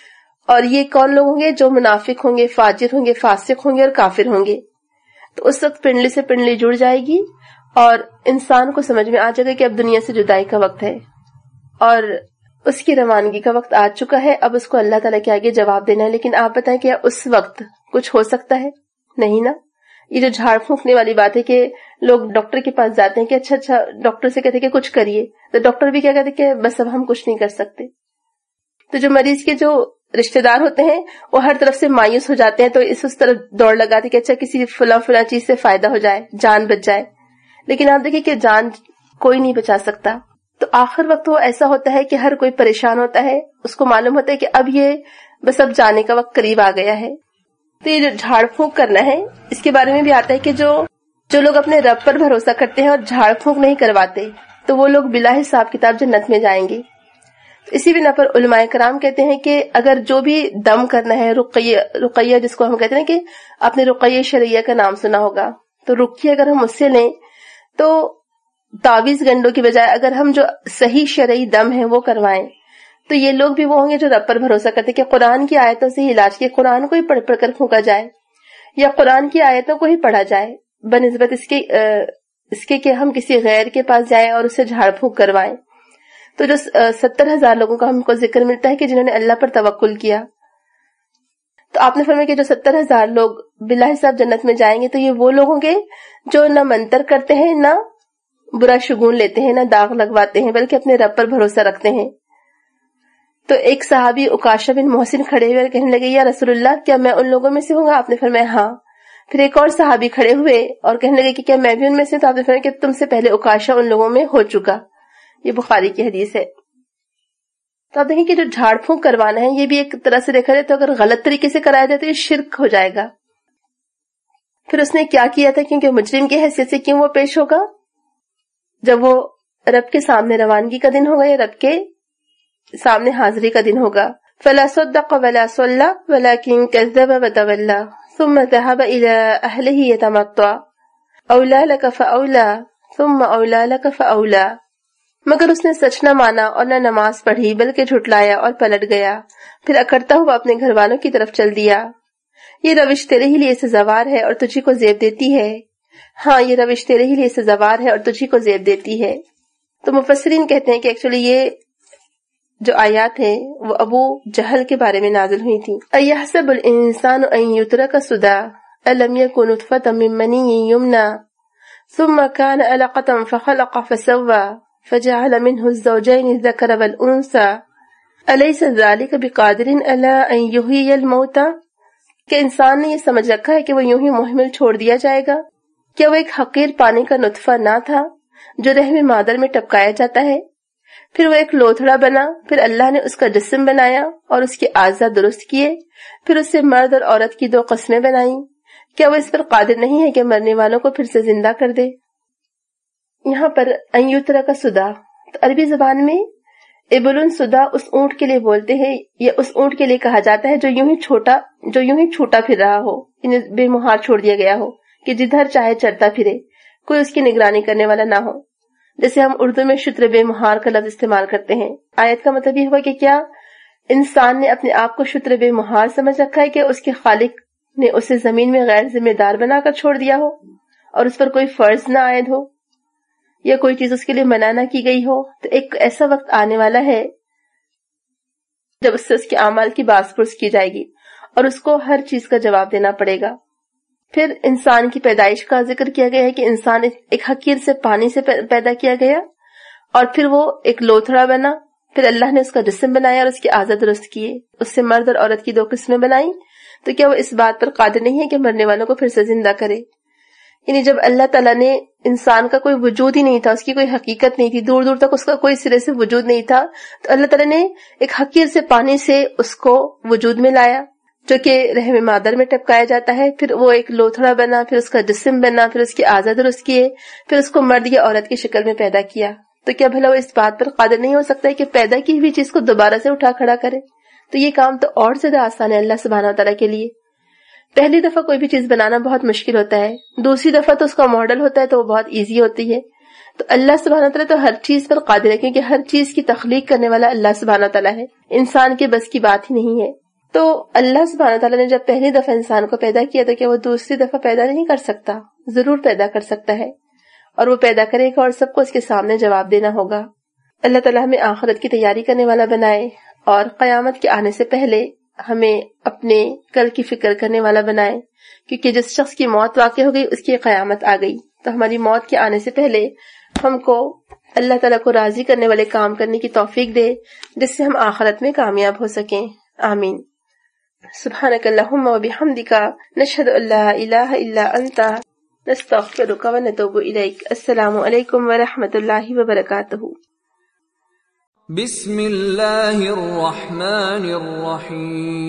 اور یہ کون لوگ ہوں گے؟ جو منافق ہوں گے، فاجر ہوں گے، فاسق ہوں گے اور کافر ہوں گے. تو اس وقت پنڈلی سے پنڈلی جڑ جائے گی اور انسان کو سمجھ میں آ جائے گا کہ اب دنیا سے جدائی کا وقت ہے اور اس کی روانگی کا وقت آ چکا ہے. اب اس کو اللہ تعالیٰ کے آگے جواب دینا ہے. لیکن آپ بتائیں کہ اس وقت کچھ ہو سکتا ہے؟ نہیں نا. یہ جو جھاڑ پھونکنے والی بات ہے کہ لوگ ڈاکٹر کے پاس جاتے ہیں کہ اچھا ڈاکٹر سے کہتے ہیں کہ کچھ کریے، تو ڈاکٹر بھی کیا کہتے ہیں کہ بس اب ہم کچھ نہیں کر سکتے. تو جو مریض کے جو رشتہ دار ہوتے ہیں وہ ہر طرف سے مایوس ہو جاتے ہیں، تو اس طرف دوڑ لگاتے کہ اچھا کسی فلاں چیز سے فائدہ ہو جائے، جان بچ جائے. لیکن آپ دیکھیں کہ جان کوئی نہیں بچا سکتا. تو آخر وقت وہ ایسا ہوتا ہے کہ ہر کوئی پریشان ہوتا ہے، اس کو معلوم ہوتا ہے کہ اب یہ بس اب جانے کا وقت قریب آ گیا ہے. تو یہ جو جھاڑ پھونک کرنا ہے، اس کے بارے میں بھی آتا ہے کہ جو لوگ اپنے رب پر بھروسہ کرتے ہیں اور جھاڑ پھونک نہیں کرواتے تو وہ لوگ بلا حساب کتاب جنت میں جائیں گے. اسی بنا پر علماء کرام کہتے ہیں کہ اگر جو بھی دم کرنا ہے، رقیہ جس کو ہم کہتے ہیں کہ آپ نے رقیہ شرعیہ کا نام سنا ہوگا، تو رقیہ اگر ہم اس سے لیں تو تعویذ گنڈوں کی بجائے اگر ہم جو صحیح شرعی دم ہے وہ کروائیں تو یہ لوگ بھی وہ ہوں گے جو رب پر بھروسہ کرتے کہ قرآن کی آیتوں سے ہی علاج کیا، قرآن کو ہی پڑھ پڑھ کر پھونکا جائے یا قرآن کی آیتوں کو ہی پڑھا جائے بنسبت اس کے کہ ہم کسی غیر کے پاس جائیں اور اسے جھاڑ پھونک کروائیں. تو جو 70,000 لوگوں کا ہم کو ذکر ملتا ہے کہ جنہوں نے اللہ پر توکل کیا، تو آپ نے فرمایا کہ جو 70,000 لوگ بلا حساب جنت میں جائیں گے تو یہ وہ لوگ ہوں گے جو نہ منتر کرتے ہیں، نہ برا شگون لیتے ہیں، نہ داغ لگواتے ہیں، بلکہ اپنے رب پر بھروسہ رکھتے ہیں۔ تو ایک صحابی عکاشہ بن محسن کھڑے ہوئے اور کہنے لگے یا رسول اللہ کیا میں ان لوگوں میں سے ہوں گا؟ آپ نے فرمایا ہاں۔ پھر ایک اور صحابی کھڑے ہوئے اور کہنے لگے کہ کیا میں بھی ان میں سے؟ تو آپ نے فرمایا کہ تم سے پہلے عکاشہ ان لوگوں میں ہو چکا۔ یہ بخاری کی حدیث ہے۔ تو آپ دیکھیں کہ جو جھاڑ پھونک کروانا ہے یہ بھی ایک طرح سے دیکھا جائے تو اگر غلط طریقے سے کرایا جائے تو یہ شرک ہو جائے گا۔ پھر اس نے کیا کیا تھا؟ کیونکہ مجرم کی حیثیت سے کیوں وہ پیش ہوگا؟ جب وہ رب کے سامنے روانگی کا دن ہوگا یا رب کے سامنے حاضری کا دن ہوگا۔ فلا صدق ولا صلى ولكن كذب وتولى ثم ذهب الى اهله يتمطى اولى لك فاولى ثم اولى لك فاولى، مگر اس نے سچ نہ مانا اور نہ نماز پڑھی بلکہ جھٹلایا اور پلٹ گیا، پھر اکڑتا ہوا اپنے گھر والوں کی طرف چل دیا۔ یہ روش تیرے ہی لیے سزاوار ہے اور تجھی کو زیب دیتی ہے۔ ہاں یہ روش تیرے ہی لیے سزاوار ہے اور تجھی کو زیب دیتی ہے۔ تو مفسرین کہتے ہیں کہ ایکچولی یہ جو آیات ہیں وہ ابو جہل کے بارے میں نازل ہوئی تھی۔ اَيَحْسَبُ الْإِنسَانُ أَن يُتْرَكَ سُدًى أَلَمْ يَكُن نُطْفَةً مِّن مَّنِيٍّ يُمْنَىٰ ثُمَّ كَانَ عَلَقَةً فَخَلَقَ فَسَوَّىٰ فَجَعَلَ مِنْهُ الزَّوْجَيْنِ الذَّكَرَ وَالْأُنثَىٰ أَلَيْسَ ذَٰلِكَ بِقَادِرٍ عَلَىٰ أَن يُحْيِيَ الْمَوْتَىٰ، کہ انسان نے یہ سمجھ رکھا ہے کہ وہ یوں ہی محمل چھوڑ دیا جائے گا؟ کیا وہ ایک حقیر پانی کا نطفہ نہ تھا جو رحم مادر میں ٹپکایا جاتا ہے، پھر وہ ایک لوتھڑا بنا، پھر اللہ نے اس کا جسم بنایا اور اس کے اعضاء درست کیے، پھر اس سے مرد اور عورت کی 2 قسمیں بنائیں؟ کیا وہ اس پر قادر نہیں ہے کہ مرنے والوں کو پھر سے زندہ کر دے؟ یہاں پر ان یترک سدا، تو عربی زبان میں ابلن سدا اس اونٹ کے لیے بولتے ہیں، یا اس اونٹ کے لیے کہا جاتا ہے جو یوں ہی چھوٹا پھر رہا ہو، یعنی بے مہار چھوڑ دیا گیا ہو کہ جدھر چاہے چرتا پھرے، کوئی اس کی نگرانی کرنے والا نہ ہو۔ جیسے ہم اردو میں شتر بے مہار کا لفظ استعمال کرتے ہیں۔ آیت کا مطلب یہ ہوا کہ کیا انسان نے اپنے آپ کو شتر بے مہار سمجھ رکھا ہے کہ اس کے خالق نے اسے زمین میں غیر ذمہ دار بنا کر چھوڑ دیا ہو اور اس پر کوئی فرض نہ عائد ہو یا کوئی چیز اس کے لیے منع نہ کی گئی ہو؟ تو ایک ایسا وقت آنے والا ہے جب اس سے اس کے اعمال کی باز پرس کی جائے گی اور اس کو ہر چیز کا جواب دینا پڑے گا۔ پھر انسان کی پیدائش کا ذکر کیا گیا ہے کہ انسان ایک حقیر سے پانی سے پیدا کیا گیا اور پھر وہ ایک لوتھڑا بنا، پھر اللہ نے اس کا جسم بنایا اور اس کے اعضاء درست کیے، اس سے مرد اور عورت کی 2 قسمیں بنائیں۔ تو کیا وہ اس بات پر قادر نہیں ہے کہ مرنے والوں کو پھر سے زندہ کرے؟ یعنی جب اللہ تعالیٰ نے انسان کا کوئی وجود ہی نہیں تھا، اس کی کوئی حقیقت نہیں تھی، دور دور تک اس کا کوئی سرے سے وجود نہیں تھا، تو اللہ تعالیٰ نے ایک حقیر سے پانی سے اس کو وجود میں لایا جو کہ رحم مادر میں ٹپکایا جاتا ہے، پھر وہ ایک لوتھڑا بنا، پھر اس کا جسم بنا، پھر اس کے اعضاء درست کیے، پھر اس کو مرد یا عورت کی شکل میں پیدا کیا۔ تو کیا بھلا وہ اس بات پر قادر نہیں ہو سکتا ہے کہ پیدا کی ہوئی چیز کو دوبارہ سے اٹھا کھڑا کرے؟ تو یہ کام تو اور زیادہ آسان ہے اللہ سبحانہ وتعالیٰ کے لیے۔ پہلی دفعہ کوئی بھی چیز بنانا بہت مشکل ہوتا ہے، دوسری دفعہ تو اس کا ماڈل ہوتا ہے تو وہ بہت ایزی ہوتی ہے۔ تو اللہ سبحانہ وتعالیٰ تو ہر چیز پر قادر ہے، کیونکہ ہر چیز کی تخلیق کرنے والا اللہ سبحانہ وتعالیٰ ہے، انسان کے بس کی بات ہی نہیں ہے۔ تو اللہ سبحانہ وتعالیٰ نے جب پہلی دفعہ انسان کو پیدا کیا تو کیا وہ دوسری دفعہ پیدا نہیں کر سکتا؟ ضرور پیدا کر سکتا ہے، اور وہ پیدا کرے گا اور سب کو اس کے سامنے جواب دینا ہوگا۔ اللہ تعالیٰ ہمیں آخرت کی تیاری کرنے والا بنائے اور قیامت کے آنے سے پہلے ہمیں اپنے کل کی فکر کرنے والا بنائے، کیونکہ جس شخص کی موت واقع ہو گئی اس کی قیامت آ گئی۔ تو ہماری موت کے آنے سے پہلے ہم کو اللہ تعالیٰ کو راضی کرنے والے کام کرنے کی توفیق دے، جس سے ہم آخرت میں کامیاب ہو سکیں۔ آمین۔ سبحانک اللہم و بحمدک، نشہد ان لا الہ الا انت، نستغفرک و نتوب الیک۔ السلام علیکم ورحمۃ اللہ وبرکاتہ۔ بسم اللہ الرحمن الرحیم۔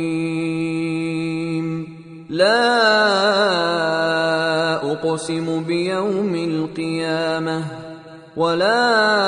لا اقسم بیوم القیامہ ولا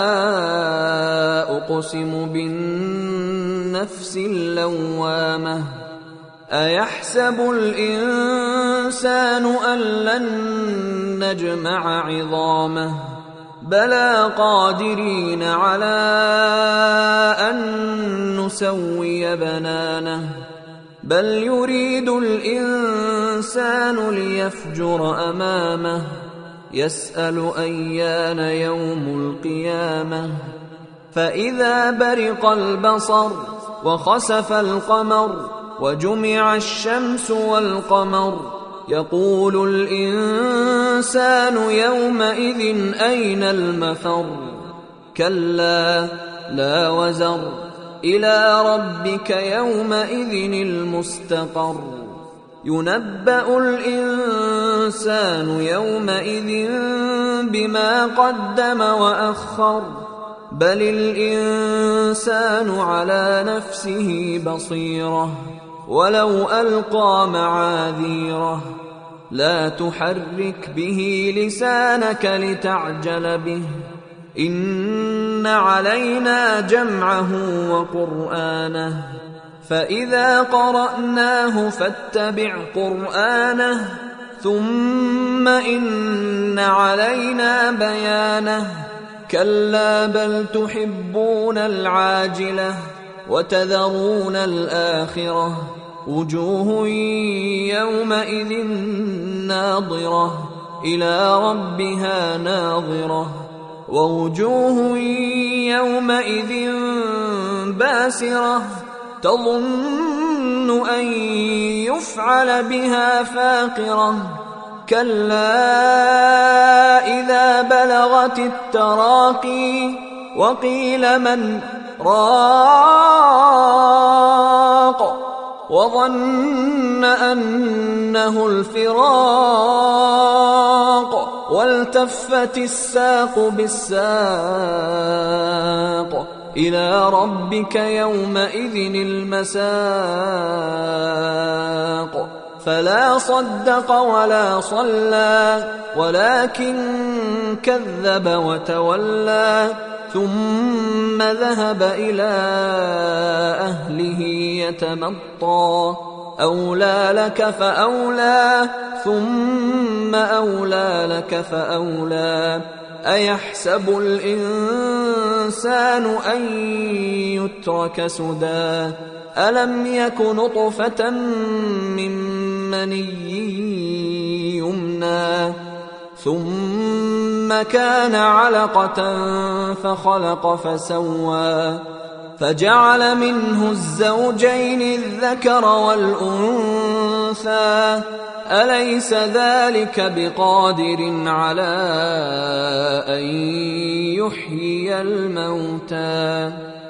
اقسم بالنفس اللوامہ ایحسب الانسان ان لن نجمع عظامہ بلى قادرين على أن نسوي بنانه بل يريد الإنسان ليفجر أمامه يسأل أيان يوم القيامة فإذا برق البصر وخسف القمر وجمع الشمس والقمر يقول الإنسان يومئذ أين المفر كلا لا وزر إلى ربك يومئذ المستقر ينبأ الإنسان يومئذ بما قدم وأخر بل الإنسان على نفسه بصيرة ولو ألقى معاذيره لا تحرك به لسانك لتعجل به إن علينا جمعه وقرآنه فإذا قرأناه فاتبع قرآنه ثم إن علينا بيانه كلا بل تحبون العاجلة وتذرون الآخرة وجوه يومئذ ناظرة إلى ربها ناظرة ووجوه يومئذ باسرة تظن أن يفعل بها فاقرة كلا إذا بلغت التراقي وقيل من راق وظن أنه الفراق والتفت الساق بالساق إلى ربك يومئذ المساق فلا صدق ولا صلى ولكن كذب وتولى ثم ذهب إلى أهله يتمطى أولى لك فأولى ثم أولى لك فأولى أيحسب الإنسان أن يترك سدى ألم يك نطفة من مني يمنى ثم كان علقة فخلق فسوى فجعل منه الزوجين الذكر والأنثى أليس ذلك بقادر على أن يحيي الموتى